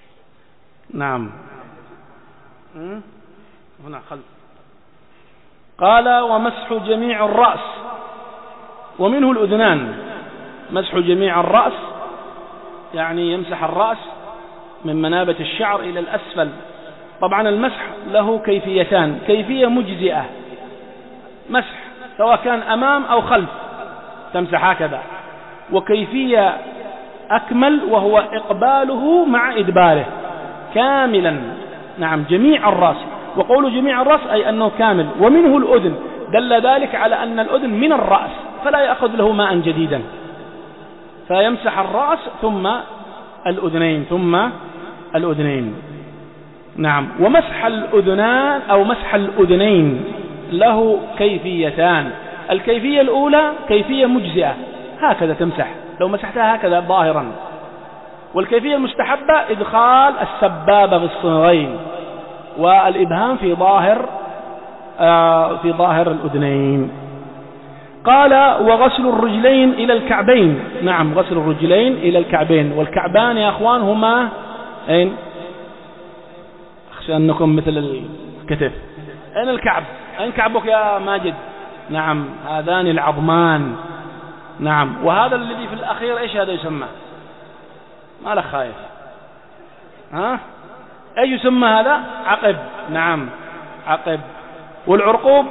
نعم، هنا خلف. قال ومسح جميع الرأس ومنه الأذنان. مسح جميع الرأس يعني يمسح الرأس من منابت الشعر إلى الأسفل. طبعا المسح له كيفيتان، كيفية مجزئة مسح سواء كان أمام أو خلف تمسح هكذا، وكيفية أكمل وهو إقباله مع إدباره كاملا. نعم جميع الرأس، وقول جميع الرأس أي أنه كامل. ومنه الأذن، دل ذلك على أن الأذن من الرأس فلا يأخذ له ماء جديدا، فيمسح الرأس ثم الأذنين ثم الأذنين. نعم. ومسح الأذنان أو مسح الأذنين له كيفيتان. الكيفية الأولى كيفية مجزئة هكذا تمسح لو مسحتها هكذا ظاهرا، والكيفية المستحبة إدخال السبابة في الصنغين والإبهام في ظاهر الأذنين. قال وغسل الرجلين إلى الكعبين. نعم غسل الرجلين إلى الكعبين، والكعبان يا أخوان هما أين؟ أخشى أنكم مثل الكتف. أين الكعب؟ أين كعبك يا ماجد؟ نعم هذان العظمان. نعم. وهذا الذي في الأخير إيش هذا يسمى؟ ما لك خايف ها؟ أي يسمى هذا؟ عقب. نعم عقب. والعرقوب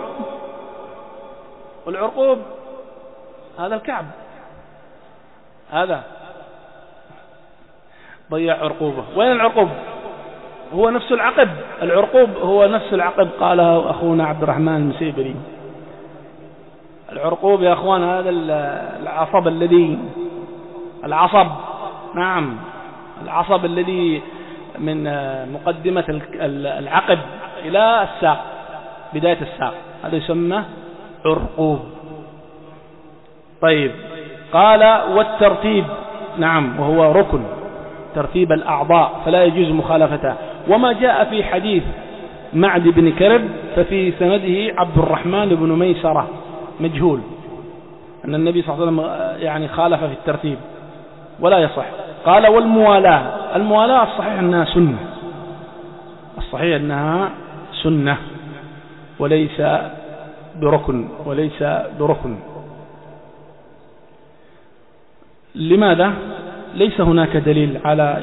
هذا الكعب، هذا ضيع عرقوبه. وين العرقوب؟ هو نفس العقب. العرقوب هو نفس العقب قاله أخونا عبد الرحمن المسيبري. العرقوب يا أخوان هذا العصب الذي من مقدمة العقب إلى الساق، بداية الساق، هذا يسمى عرقوب. طيب. قال والترتيب. نعم وهو ركن ترتيب الأعضاء فلا يجوز مخالفته. وما جاء في حديث معد بن كرب ففي سنده عبد الرحمن بن ميسرة مجهول، أن النبي صلى الله عليه وسلم يعني خالف في الترتيب ولا يصح. قال والموالاة. الموالاة الصحيح أنها سنة، الصحيح أنها سنة وليس بركن. لماذا؟ ليس هناك دليل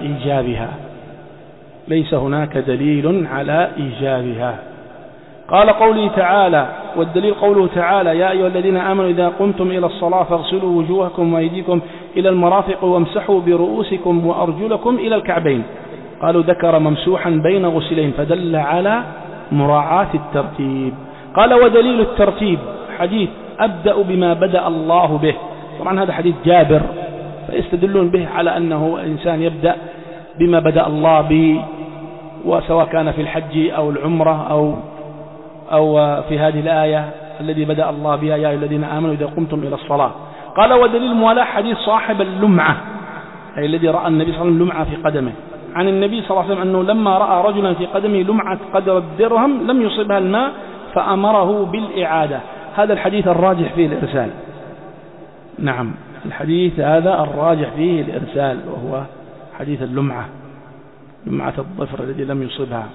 على إيجابها. قال قوله تعالى، والدليل قوله تعالى يا أيها الذين آمنوا إذا قمتم إلى الصلاة فاغسلوا وجوهكم وأيديكم إلى المرافق وامسحوا برؤوسكم وأرجلكم إلى الكعبين. قالوا ذكر ممسوحا بين غسلين فدل على مراعاة الترتيب. قال ودليل الترتيب حديث أبدأ بما بدأ الله به. طبعا هذا حديث جابر، فيستدلون به على أنه الإنسان يبدأ بما بدأ الله به، وسواء كان في الحج أو العمرة أو في هذه الآية الذي بدأ الله بها يا أيها الذين آمنوا إذا قمتم إلى الصلاة. قال ودليل الموالاة حديث صاحب اللمعة، أي الذي رأى النبي صلى الله عليه وسلم لمعة في قدمه، عن النبي صلى الله عليه وسلم أنه لما رأى رجلا في قدمه لمعة قدر الدرهم لم يصبها الماء فأمره بالإعادة. هذا الحديث الراجح فيه الإرسال. نعم الحديث هذا الراجح فيه الإرسال، وهو حديث اللمعة، لمعة الظفر الذي لم يصبها.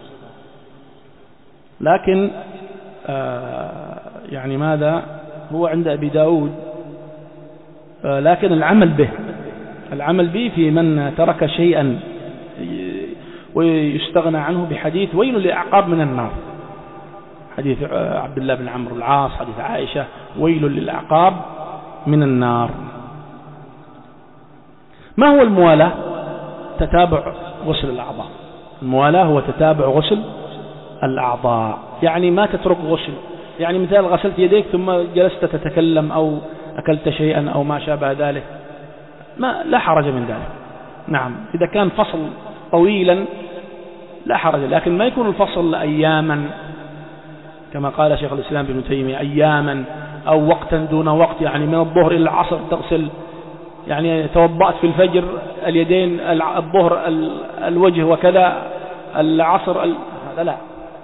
لكن يعني ماذا هو عند أبي داود، لكن العمل به في من ترك شيئا ويستغنى عنه بحديث ويل للأعقاب من النار، حديث عبد الله بن عمرو العاص، حديث عائشة ويل للأعقاب من النار. ما هو الموالاة؟ تتابع غسل الأعضاء. الموالاة هو تتابع غسل الأعضاء، يعني ما تترك غسل، يعني مثال غسلت يديك ثم جلست تتكلم أو أكلت شيئا أو ما شابه ذلك، لا حرج من ذلك. نعم إذا كان فصل طويلا لا حرج، لكن ما يكون الفصل أياما كما قال شيخ الإسلام ابن تيمية، أياما أو وقتا دون وقت، يعني من الظهر إلى العصر تغسل، يعني توضأت في الفجر اليدين، الظهر الوجه وكذا، العصر هذا لا.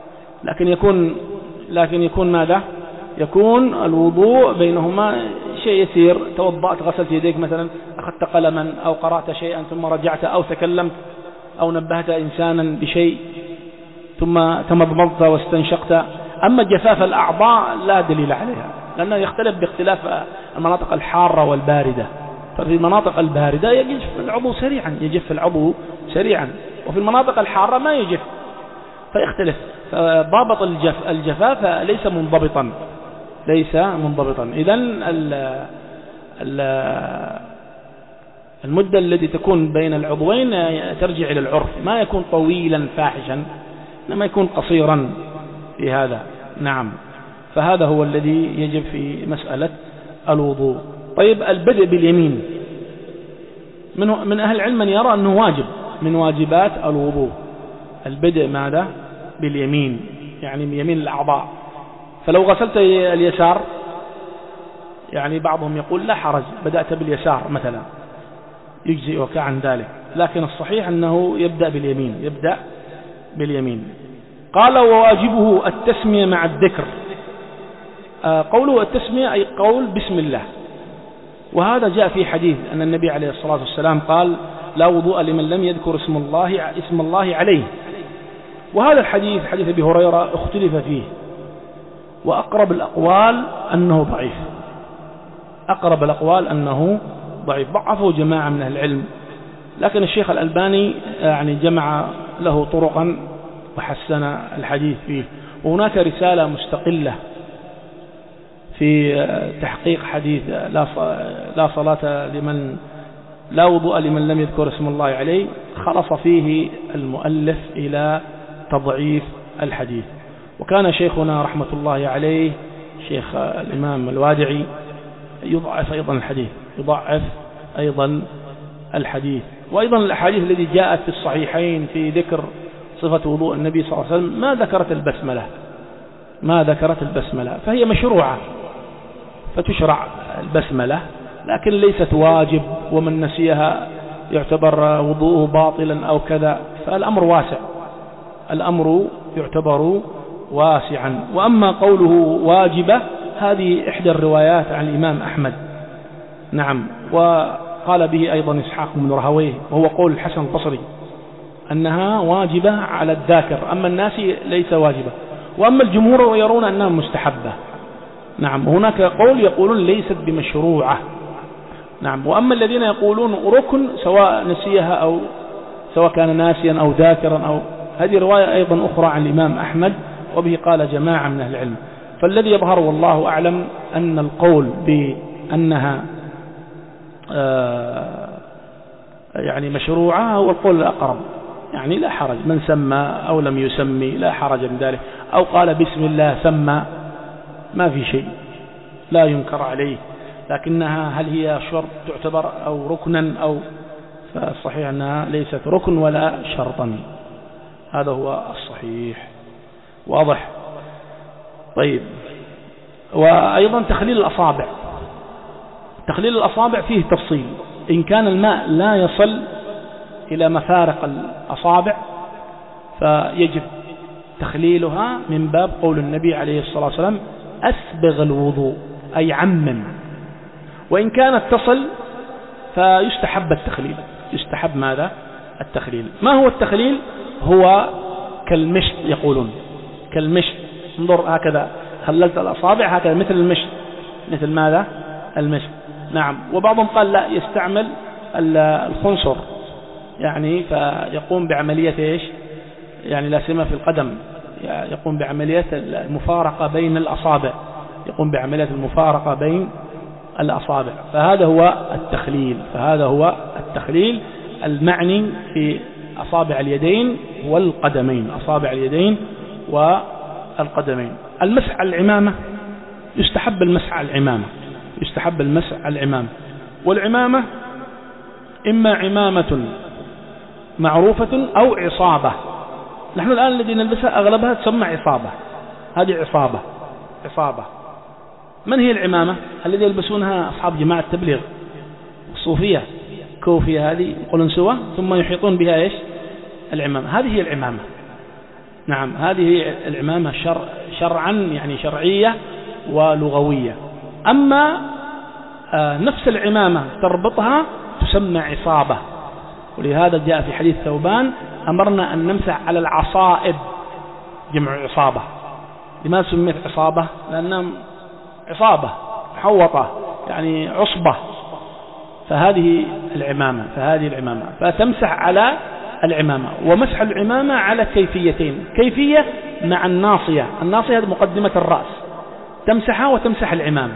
لكن يكون ماذا؟ يكون الوضوء بينهما شيء يسير، توضأت غسلت يديك مثلا، أخذت قلما أو قرأت شيئا ثم رجعت أو تكلمت أو نبهت إنسانا بشيء ثم تمضمضت واستنشقت أما جفاف الأعضاء لا دليل عليها، لأنه يختلف باختلاف المناطق الحارة والباردة. ففي المناطق الباردة يجف العضو سريعا، وفي المناطق الحارة ما يجف، فيختلف. فضابط الجفاف ليس منضبطا. إذن المدة التي تكون بين العضوين ترجع إلى العرف، ما يكون طويلا فاحشا، إنما يكون قصيرا في هذا. نعم، فهذا هو الذي يجب في مسألة الوضوء. طيب، البدء باليمين، من أهل العلم من يرى أنه واجب من واجبات الوضوء، البدء ماذا؟ باليمين، يعني بيمين الأعضاء. فلو غسلت اليسار، يعني بعضهم يقول لا حرج، بدأت باليسار مثلا يجزئك عن ذلك، لكن الصحيح أنه يبدأ باليمين. قال: وواجبه التسمية مع الذكر. قوله التسمية أي قول بسم الله، وهذا جاء في حديث أن النبي عليه الصلاة والسلام قال: لا وضوء لمن لم يذكر اسم الله عليه. وهذا الحديث حديث أبي هريرة اختلف فيه، وأقرب الأقوال أنه ضعيف، ضعفه جماعة من أهل العلم، لكن الشيخ الألباني يعني جمع له طرقا وحسن الحديث فيه. وهناك رسالة مستقلة في تحقيق حديث لا وضوء لمن لم يذكر اسم الله عليه، خلص فيه المؤلف إلى تضعيف الحديث. وكان شيخنا رحمة الله عليه شيخ الإمام الوادعي يضعف أيضا الحديث. وأيضا الأحاديث التي جاءت في الصحيحين في ذكر صفة وضوء النبي صلى الله عليه وسلم ما ذكرت البسملة، فهي مشروعة، فتشرع البسملة، لكن ليست واجب، ومن نسيها يعتبر وضوءه باطلا أو كذا، فالأمر واسع، الأمر يعتبر واسعا. وأما قوله واجبة، هذه إحدى الروايات عن الإمام أحمد. نعم، وقال به أيضا إسحاق بن راهويه، وهو قول الحسن البصري أنها واجبة على الذاكر، أما الناسي ليس واجبة. وأما الجمهور يرون أنها مستحبة. نعم، وهناك قول يقولون ليست بمشروعة. نعم، وأما الذين يقولون ركن سواء نسيها أو سواء كان ناسيا أو ذاكرا، أو هذه رواية أيضا أخرى عن الإمام أحمد، وبه قال جماعة من أهل العلم. فالذي يظهر والله أعلم أن القول بأنها يعني مشروعة هو القول الأقرب، يعني لا حرج، من سمى أو لم يسمي لا حرج من ذلك، أو قال بسم الله سمى، ما في شيء، لا ينكر عليه. لكنها هل هي شرط تعتبر أو ركنا، أو فالصحيح أنها ليست ركن ولا شرطا، هذا هو الصحيح. واضح؟ طيب، وأيضا تخليل الأصابع فيه تفصيل. إن كان الماء لا يصل إلى مفارق الأصابع فيجب تخليلها من باب قول النبي عليه الصلاة والسلام: أسبغ الوضوء، أي عمم. وإن كانت تصل فيستحب التخليل. يستحب ماذا؟ التخليل. ما هو التخليل؟ هو كالمشط، يقولون كالمشط. انظر هكذا، خللت الأصابع هكذا مثل المشط. مثل ماذا؟ المشط. نعم. وبعضهم قال لا، يستعمل الخنصر، يعني فيقوم بعملية إيش؟ يعني لا سيما في القدم، يقوم بعملية المفارقة بين الأصابع، فهذا هو التخليل المعني في أصابع اليدين والقدمين، المسح على العمامة، يستحب المسح على العمامة. والعمامة إما عمامة معروفة أو عصابة. نحن الآن الذي نلبسها أغلبها تسمى عصابة، هذه عصابة. من هي العمامة؟ الذي يلبسونها أصحاب جماعة التبليغ الصوفية، كوفية هذه قلنسوة ثم يحيطون بها إيش؟ العمامة. هذه هي العمامة. نعم، هذه هي العمامة شرعا، يعني شرعية ولغوية. أما نفس العمامة تربطها تسمى عصابة. ولهذا جاء في حديث ثوبان: أمرنا أن نمسح على العصائب، جمع عصابة، لماذا سميت عصابة؟ لأنها عصابة محوطة يعني عصبة، فهذه العمامة فتمسح على العمامة. ومسح العمامة على كيفيتين، كيفية مع الناصية هذه مقدمة الرأس تمسحها وتمسح العمامة،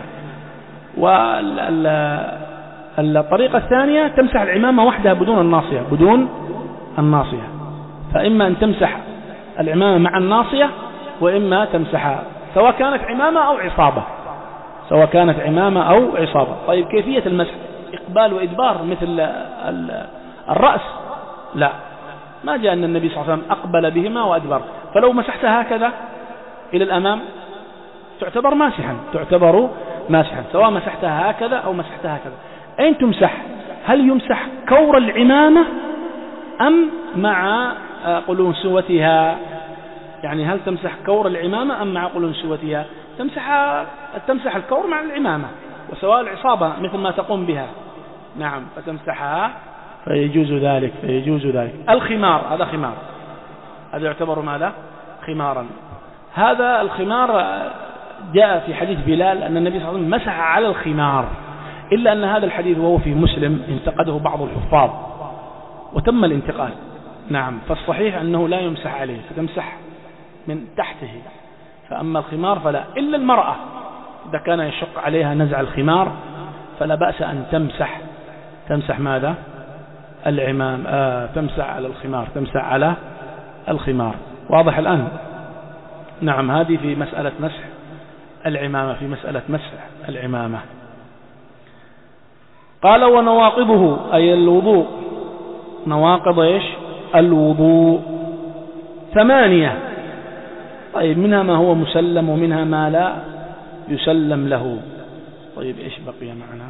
والطريقة الثانية تمسح العمامة وحدها بدون الناصية، فإما أن تمسح العمامة مع الناصية وإما تمسحها سواء كانت عمامة أو عصابة. طيب كيفية المسح إقبال وإدبار مثل الرأس؟ لا، ما جاء أن النبي صلى الله عليه وسلم أقبل بهما وأدبر، فلو مسحت هكذا إلى الأمام تعتبر ماسحا سواء مسحتها هكذا أو مسحتها هكذا. أين تمسح؟ هل يمسح كور العمامة أم مع قلنسوتها؟ يعني هل تمسح كور العمامة أم مع قلنسوتها؟ تمسح الكور مع العمامة، وسواء العصابة مثل ما تقوم بها، نعم، فتمسحها فيجوز ذلك. الخمار، هذا خمار، هذا يعتبر ماذا؟ خمارا. هذا الخمار جاء في حديث بلال أن النبي صلى الله عليه وسلم مسح على الخمار، إلا أن هذا الحديث وهو في مسلم انتقده بعض الحفاظ وتم الانتقاد، نعم، فالصحيح أنه لا يمسح عليه، فتمسح من تحته. فأما الخمار فلا، إلا المرأة إذا كان يشق عليها نزع الخمار فلا بأس أن تمسح ماذا؟ العمام، تمسح على الخمار. واضح الآن؟ نعم، هذه في مسألة مسح العمامة. قال ونواقضه أي الوضوء، نواقض إيش؟ الوضوء 8. طيب منها ما هو مسلم ومنها ما لا يسلم له. طيب إيش بقي معنا؟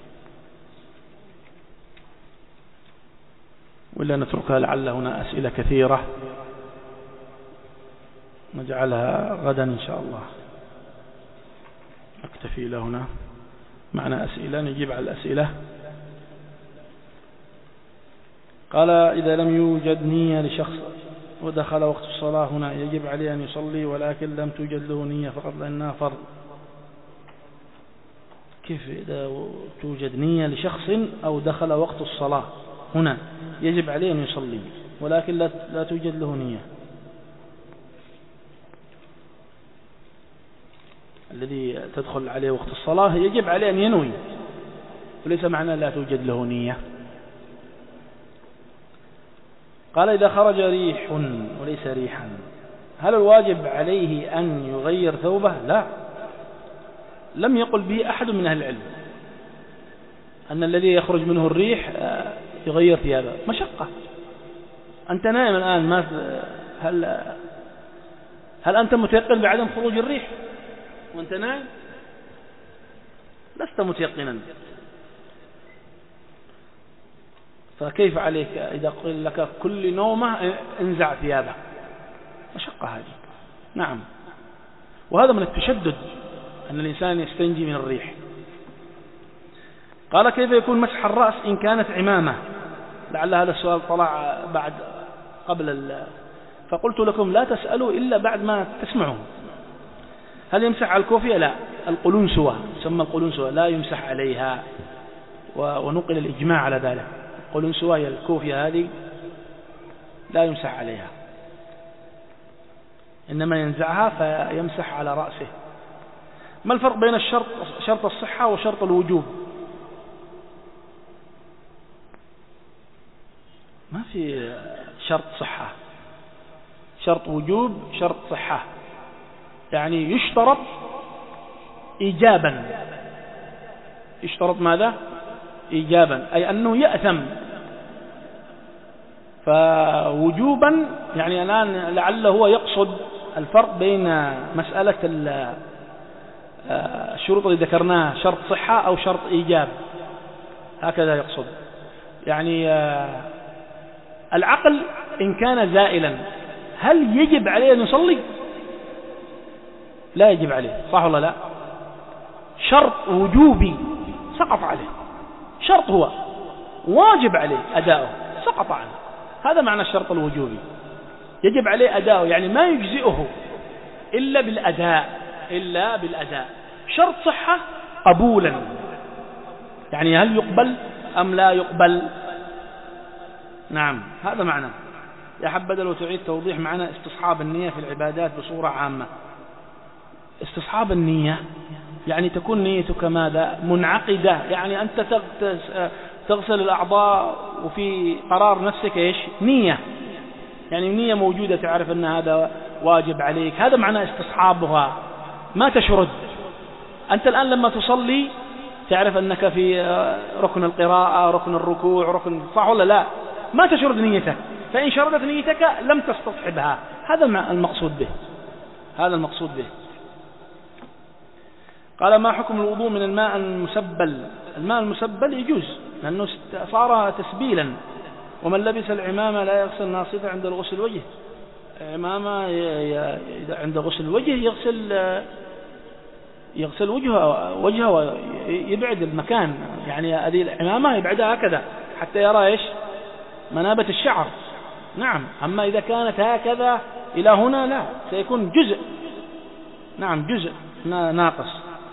ولا نتركها لعل هنا أسئلة كثيرة نجعلها غدا إن شاء الله. نكتفي لهنا، معنا أسئلة نجيب على الأسئلة. قال إذا لم يوجد نية لشخص ودخل وقت الصلاة هنا يجب عليه أن يصلي ولكن لم توجد له نية فقط لأنها فرض. كيف إذا توجد نية لشخص أو دخل وقت الصلاة هنا يجب عليه أن يصلي ولكن لا توجد له نية؟ الذي تدخل عليه وقت الصلاة يجب عليه أن ينوي، وليس معنى لا توجد له نية. قال إذا خرج ريح وليس ريحا هل الواجب عليه أن يغير ثوبه؟ لا، لم يقل به أحد من أهل العلم أن الذي يخرج منه الريح يغير ثيابه، مشقة. أنت نائم الآن، هل أنت متيقن بعدم خروج الريح وأنت نائم؟ لست متيقنا، فكيف عليك إذا قل لك كل نومة انزع ثيابه؟ مشقة هذه، نعم. وهذا من التشدد أن الإنسان يستنجي من الريح. قال كيف يكون مسح الرأس إن كانت عمامة؟ لعل هذا السؤال طلع فقلت لكم لا تسألوا إلا بعد ما تسمعوا. هل يمسح على الكوفية؟ لا، القلنسوة تسمى القلنسوة لا يمسح عليها، ونقل الإجماع على ذلك. القلنسوة هي الكوفية هذه لا يمسح عليها، إنما ينزعها فيمسح على رأسه. ما الفرق بين شرط الصحة وشرط الوجوب؟ ما في شرط صحة، شرط وجوب، شرط صحة. يعني يشترط إيجابا، يشترط ماذا؟ إيجابا، أي أنه يأثم. فوجوبا يعني الآن لعله هو يقصد الفرق بين مسألة الشروط اللي ذكرناها، شرط صحة أو شرط إيجاب، هكذا يقصد. يعني العقل إن كان زائلا هل يجب عليه أن يصلي؟ لا يجب عليه، صح ولا لا؟ شرط وجوبي سقط عليه، شرط هو واجب عليه أداؤه سقط عنه. هذا معنى الشرط الوجوبي، يجب عليه أداؤه، يعني ما يجزئه إلا بالأداء. شرط صحة قبولا، يعني هل يقبل أم لا يقبل؟ نعم، هذا معنى. يا حبذا لو تعيد توضيح معنا استصحاب النية في العبادات بصورة عامة. استصحاب النية يعني تكون نيتك ماذا؟ منعقدة، يعني أنت تغسل الأعضاء وفي قرار نفسك إيش؟ نية، يعني نية موجودة، تعرف أن هذا واجب عليك، هذا معنى استصحابها. ما تشرد. أنت الآن لما تصلي تعرف أنك في ركن القراءة، ركن الركوع، ركن، صح ولا لا؟ ما تشرد نيتك، فإن شردت نيتك لم تستصحبها. هذا المقصود به، هذا المقصود به. قال: ما حكم الوضوء من الماء المسبل؟ الماء المسبل يجوز لأنه صار تسبيلا. ومن لبس العمامة لا يغسل ناصيته عند الغسل الوجه. عمامة عند غسل الوجه يغسل وجهه ويبعد المكان، يعني هذه العمامة يبعدها هكذا حتى يرى إيش؟ منابة الشعر. نعم. أما إذا كانت هكذا إلى هنا لا، سيكون جزء، نعم جزء ناقص.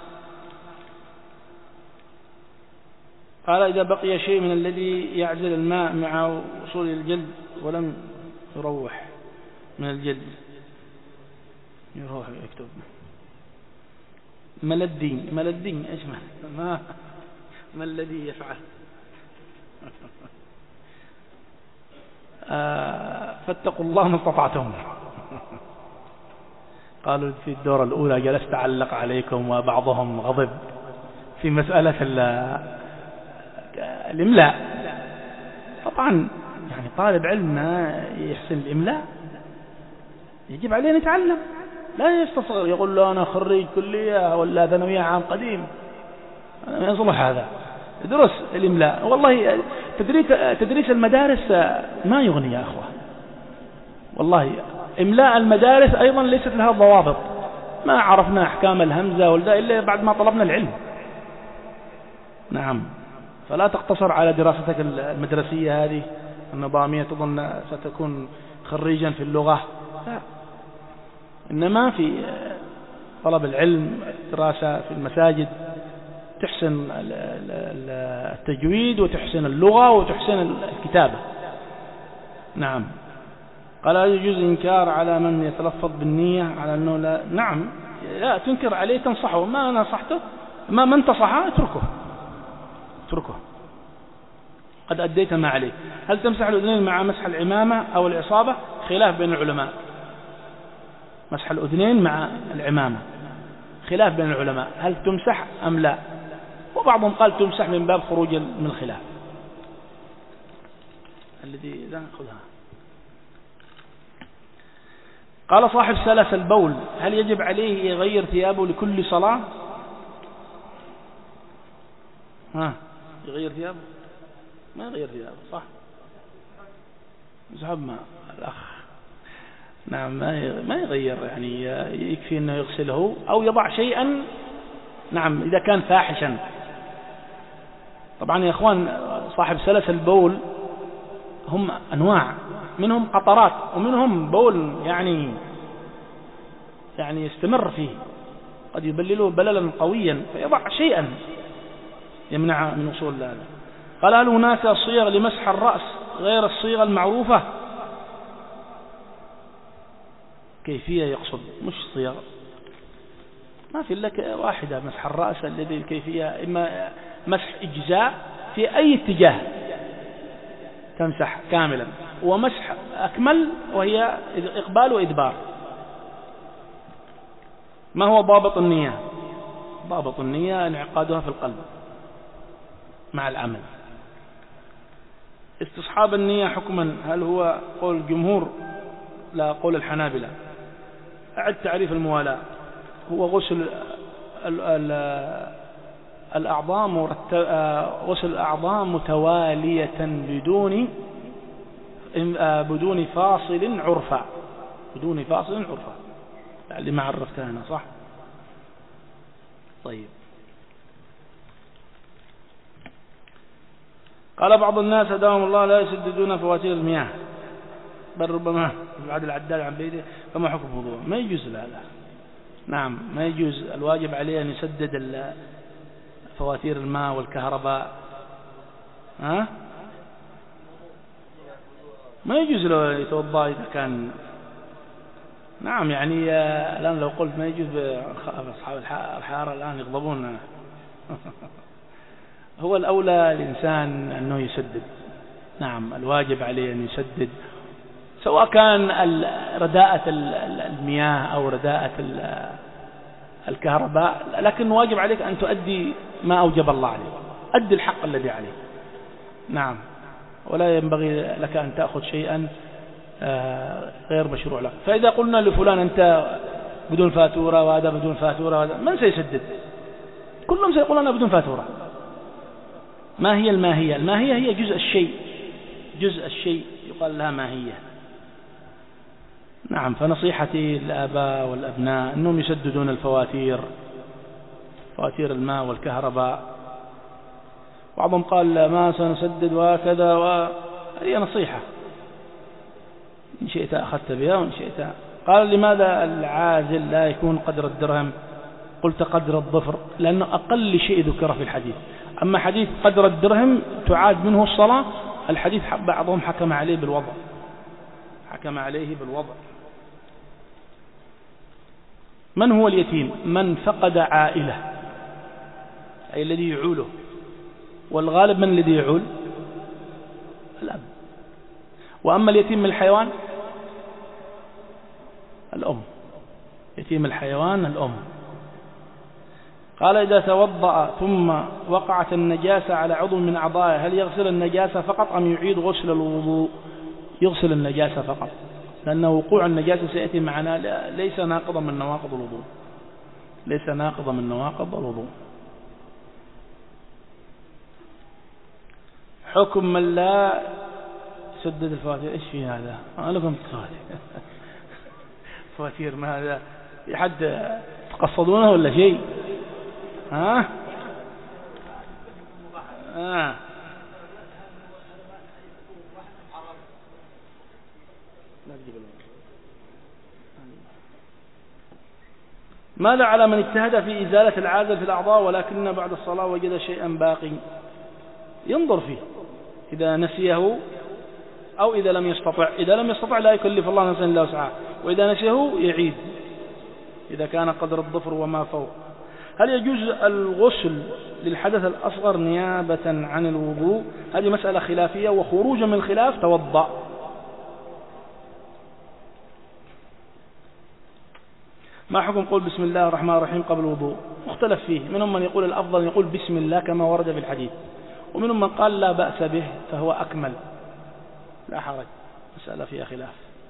قال: إذا بقي شيء من الذي يعزل الماء مع وصول الجلد ولم يروح من الجلد، يروح يكتب ملدين إيش ما الذي يفعل؟ فاتقوا الله ما استطعتم. قالوا في الدورة الأولى جلست أعلق عليكم وبعضهم غضب في مسألة الإملاء. طبعا يعني طالب علم ما يحسن الإملاء يجب عليه أن يتعلم، لا يستصغر يقول له أنا خريج كلية ولا ثانوية عام قديم، ما يصلح هذا. درس الإملاء. والله تدريس المدارس ما يغني يا أخوة، والله إملاء المدارس أيضا ليست لها ضوابط. ما عرفنا أحكام الهمزة والداء إلا بعد ما طلبنا العلم. نعم. فلا تقتصر على دراستك المدرسية هذه النظامية تظن ستكون خريجا في اللغة، لا. إنما في طلب العلم، دراسة في المساجد، تحسن التجويد وتحسن اللغة وتحسن الكتابة. نعم. قال: يجوز إنكار على من يتلفظ بالنية على أنه لا؟ نعم، لا تنكر عليه، تنصحه. ما نصحته، ما من تصحه اتركه، قد أديت ما عليه. هل تمسح الأذنين مع مسح العمامة أو العصابة؟ خلاف بين العلماء. مسح الأذنين مع العمامة خلاف بين العلماء، هل تمسح أم لا؟ وبعضهم قال تمسح من باب خروج من الخلاف. الذي لا نأخذها. قال: صاحب سلس البول هل يجب عليه يغير ثيابه لكل صلاة؟ يغير ثيابه؟ ما يغير ثيابه، صح؟ يسحب ماء الأخ. نعم، ما يغير، يعني يكفي أنه يغسله أو يضع شيئا. نعم، إذا كان فاحشا. طبعا يا أخوان، صاحب سلس البول هم أنواع، منهم قطرات ومنهم بول يعني يستمر فيه، قد يبلله بللا قويا فيضع شيئا يمنع من وصول هذا. قال: هل هناك صيغ لمسح الرأس غير الصيغة المعروفة؟ كيفية يقصد، مش صيغ، ما في لك واحدة مسح الرأس الذي الكيفية إما مسح إجزاء في أي اتجاه تمسح كاملا، ومسح أكمل وهي إقبال وإدبار. ما هو ضابط النية؟ ضابط النية انعقادها في القلب مع العمل. استصحاب النية حكما، هل هو قول الجمهور؟ لا، قول الحنابلة. أعد تعريف الموالاة. هو غسل الأعضاء متوالية بدون فاصل عرفا، بدون فاصل عرفا، اللي ما عرفتها هنا، صح؟ طيب. قال: بعض الناس هداهم الله لا يسددون فواتير المياه، بل ربما بعد العداد عن بيته، فما حكم وضوءه؟ ما يجوز هذا، نعم ما يجوز. الواجب عليه أن يسدد فواتير الماء والكهرباء. ما يجوز لو يتوضأ إذا كان. نعم يعني الآن لو قلت ما يجوز أصحاب الحارة الآن يغضبون. هو الأولى الإنسان أنه يسدد. نعم الواجب عليه أن يسدد، سواء كان رداءة المياه أو رداءة الكهرباء، لكن واجب عليك أن تؤدي ما أوجب الله عليك، أدي الحق الذي عليك. نعم ولا ينبغي لك أن تأخذ شيئا غير مشروع لك. فإذا قلنا لفلان أنت بدون فاتورة وهذا بدون فاتورة وهذا، من سيسدد؟ كلهم سيقولون أنا بدون فاتورة. ما هي الماهية؟ الماهية هي جزء الشيء يقال لها ماهية. نعم فنصيحتي للآباء والأبناء أنهم يسددون الفواتير، فواتير الماء والكهرباء. بعضهم قال ما سنسدد وكذا، هي نصيحة إن شئت أخذت بها وإن شئت. قال لماذا العازل لا يكون قدر الدرهم؟ قلت قدر الظفر، لأنه أقل شيء ذكر في الحديث. أما حديث قدر الدرهم تعاد منه الصلاة، الحديث بعضهم حكم عليه بالوضع، حكم عليه بالوضع. من هو اليتيم؟ من فقد عائلة، أي الذي يعوله. والغالب من الذي يعول؟ الأب. وأما اليتيم من الحيوان الأم، يتيم الحيوان الأم. قال إذا توضأ ثم وقعت النجاسة على عضو من أعضائه هل يغسل النجاسة فقط أم يعيد غسل الوضوء؟ يغسل النجاسة فقط، لأن وقوع النجاسة سيأتي معنا ليس ناقضا من نواقض الوضوء، ليس ناقضا من نواقض الوضوء. حكم من لا يسدد الفواتير، إيش في هذا؟ لكم فواتير ما هذا؟ في حد تقصدونه ولا شيء؟ ماذا على من اجتهد في إزالة العازل في الأعضاء ولكن بعد الصلاة وجد شيئا باقي؟ ينظر فيه إذا نسيه أو إذا لم يستطع. إذا لم يستطع لا يكلف الله نفسا إلا وسعها، وإذا نسيه يعيد إذا كان قدر الظفر وما فوق. هل يجوز الغسل للحدث الأصغر نيابة عن الوضوء؟ هذه مسألة خلافية، وخروجا من الخلاف توضأ. ما حكم قول بسم الله الرحمن الرحيم قبل الوضوء؟ مختلف فيه، منهم من يقول الأفضل يقول بسم الله كما ورد في الحديث، ومنهم من قال لا بأس به فهو أكمل لا حرج، مسألة فيها خلاف.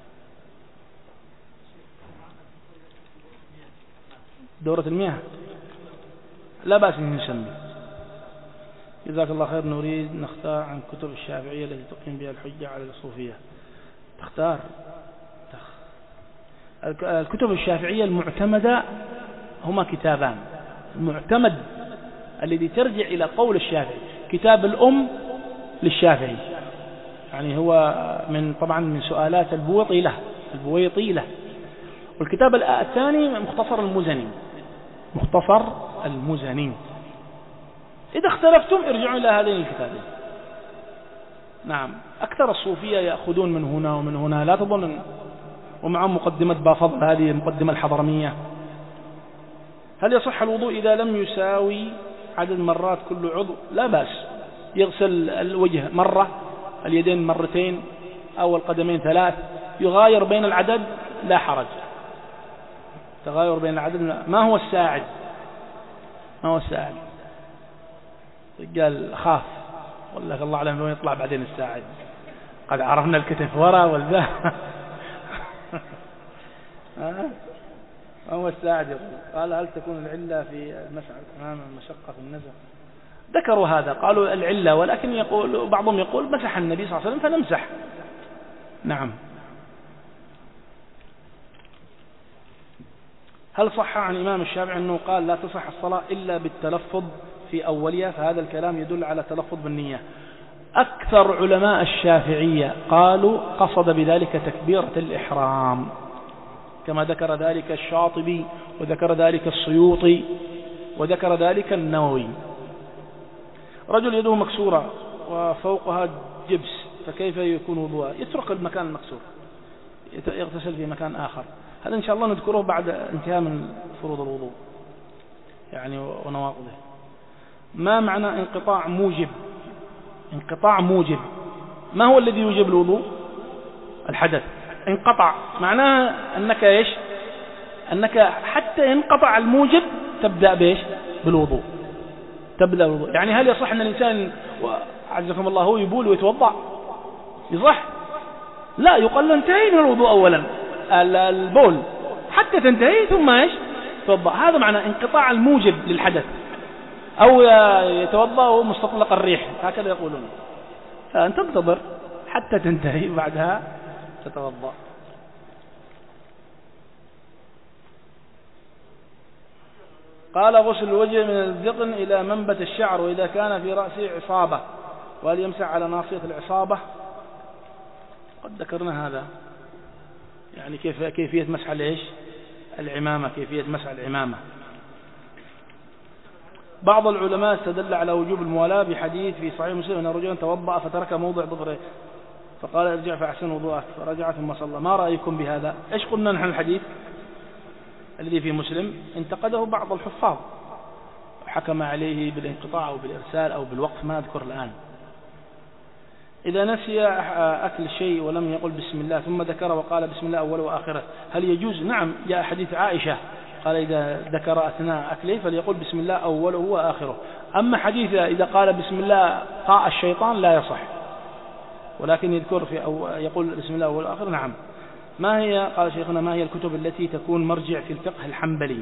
دورة المياه لا بأس أن نسمي. جزاك الله خير. نريد نختار عن كتب الشافعية التي تقيم بها الحجة على الصوفية. تختار الكتب الشافعية المعتمدة هما كتابان. المعتمد الذي ترجع إلى قول الشافعي كتاب الأم للشافعي، يعني هو طبعا من سؤالات البويطي له. والكتاب الثاني مختصر المزني. إذا اختلفتم ارجعوا إلى هذين الكتابين. نعم أكثر الصوفية يأخذون من هنا ومن هنا، لا تظن. ومعهم مقدمة بافضل، هذه المقدمة الحضرمية. هل يصح الوضوء إذا لم يساوي عدد مرات كل عضو؟ لا بأس، يغسل الوجه مرة، اليدين مرتين، أو القدمين 3، يغاير بين العدد لا حرج. تغاير بين العدد ما هو الساعد؟ قال خاف والله الله أعلم لو يطلع بعدين الساعد، قد عرفنا الكتف وراء والذا. هو الساعد يقول. قال هل تكون العلة في المسح أمام المشقة في النزع؟ ذكروا هذا، قالوا العلة، ولكن بعضهم يقول مسح النبي صلى الله عليه وسلم فنمسح. نعم. هل صح عن إمام الشافعي أنه قال لا تصح الصلاة إلا بالتلفظ في أولها؟ فهذا الكلام يدل على تلفظ بالنية. أكثر علماء الشافعية قالوا قصد بذلك تكبيرة الإحرام، كما ذكر ذلك الشاطبي وذكر ذلك السيوطي وذكر ذلك النووي. رجل يده مكسورة وفوقها جبس، فكيف يكون وضوءا؟ يترك المكان المكسور، يغتسل في مكان آخر. هذا إن شاء الله نذكره بعد انتهاء من فروض الوضوء يعني ونواقضه. ما معنى انقطاع موجب؟ انقطاع موجب ما هو الذي يوجب الوضوء؟ الحدث. انقطع معناه أنك إيش؟ أنك حتى ينقطع الموجب تبدأ بإيش؟ بالوضوء. تبدأ الوضوء. يعني هل يصح أن الإنسان عزكم الله هو يبول ويتوضأ؟ يصح؟ لا، يقال له انتهي من الوضوء أولا البول حتى تنتهي ثم إيش؟ توضأ. هذا معنى انقطاع الموجب للحدث. أو يتوضأ وهو مستطلق الريح، هكذا يقولون. فأنت تنتظر حتى تنتهي بعدها تتوضأ. قال غسل الوجه من الذقن إلى منبت الشعر، وإذا كان في رأسه عصابة، وهل يمسح على ناصية العصابة؟ قد ذكرنا هذا، يعني كيفية مسح الإيش؟ العمامة، كيفية مسح العمامة. بعض العلماء استدل على وجوب الموالاة بحديث في صحيح مسلم أن رجلا توضأ فترك موضع ظفره فقال ارجع فأحسن وضوءك، فرجع ثم صلى. ما رأيكم بهذا؟ إيش قلنا نحن الحديث الذي في مسلم؟ انتقده بعض الحفاظ وحكم عليه بالانقطاع أو بالإرسال أو بالوقف، ما أذكر الآن. إذا نسي أكل الشيء ولم يقل بسم الله ثم ذكر وقال بسم الله أوله وآخره، هل يجوز؟ نعم، جاء حديث عائشة قال إذا ذكر أثناء أكله فليقول بسم الله أوله وآخره. أما حديث إذا قال بسم الله قاء الشيطان لا يصح، ولكن يذكر في أو يقول بسم الله أوله وآخره. نعم. ما هي، قال شيخنا، ما هي الكتب التي تكون مرجع في الفقه الحنبلي؟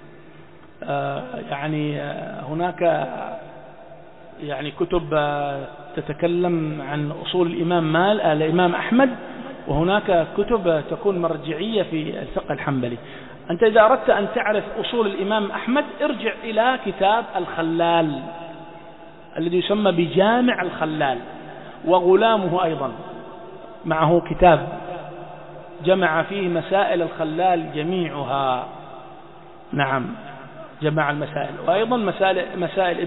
يعني هناك يعني كتب تتكلم عن أصول الإمام أحمد، وهناك كتب تكون مرجعية في الفقه الحنبلي. أنت إذا أردت أن تعرف أصول الإمام أحمد ارجع إلى كتاب الخلال الذي يسمى بجامع الخلال، وغلامه أيضا معه كتاب جمع فيه مسائل الخلال جميعها. نعم، جمع المسائل، وأيضا مسائل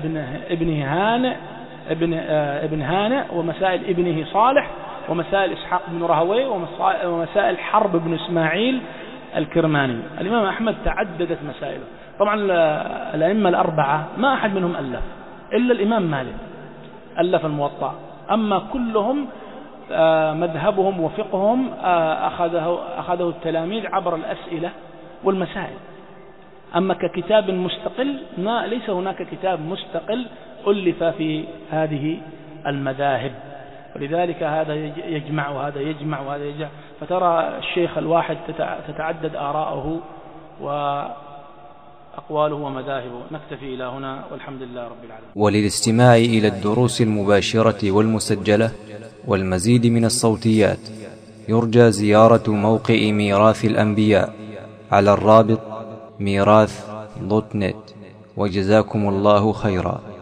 ابن هانئ ومسائل ابنه صالح ومسائل إسحاق بن راهويه ومسائل حرب بن إسماعيل الكرماني. الإمام أحمد تعددت مسائله. طبعا الأئمة الأربعة ما أحد منهم ألف إلا الإمام مالك ألف الموطأ، أما كلهم مذهبهم وفقهم أخذه التلاميذ عبر الأسئلة والمسائل. أما ككتاب مستقل ليس هناك كتاب مستقل ألف في هذه المذاهب، ولذلك هذا يجمع وهذا يجمع وهذا يجمع، فترى الشيخ الواحد تتعدد آراءه وأقواله ومذاهبه. نكتفي إلى هنا والحمد لله رب العالمين. وللاستماع إلى الدروس المباشرة والمسجلة والمزيد من الصوتيات يرجى زيارة موقع ميراث الأنبياء على الرابط ميراث.net. وجزاكم الله خيرا.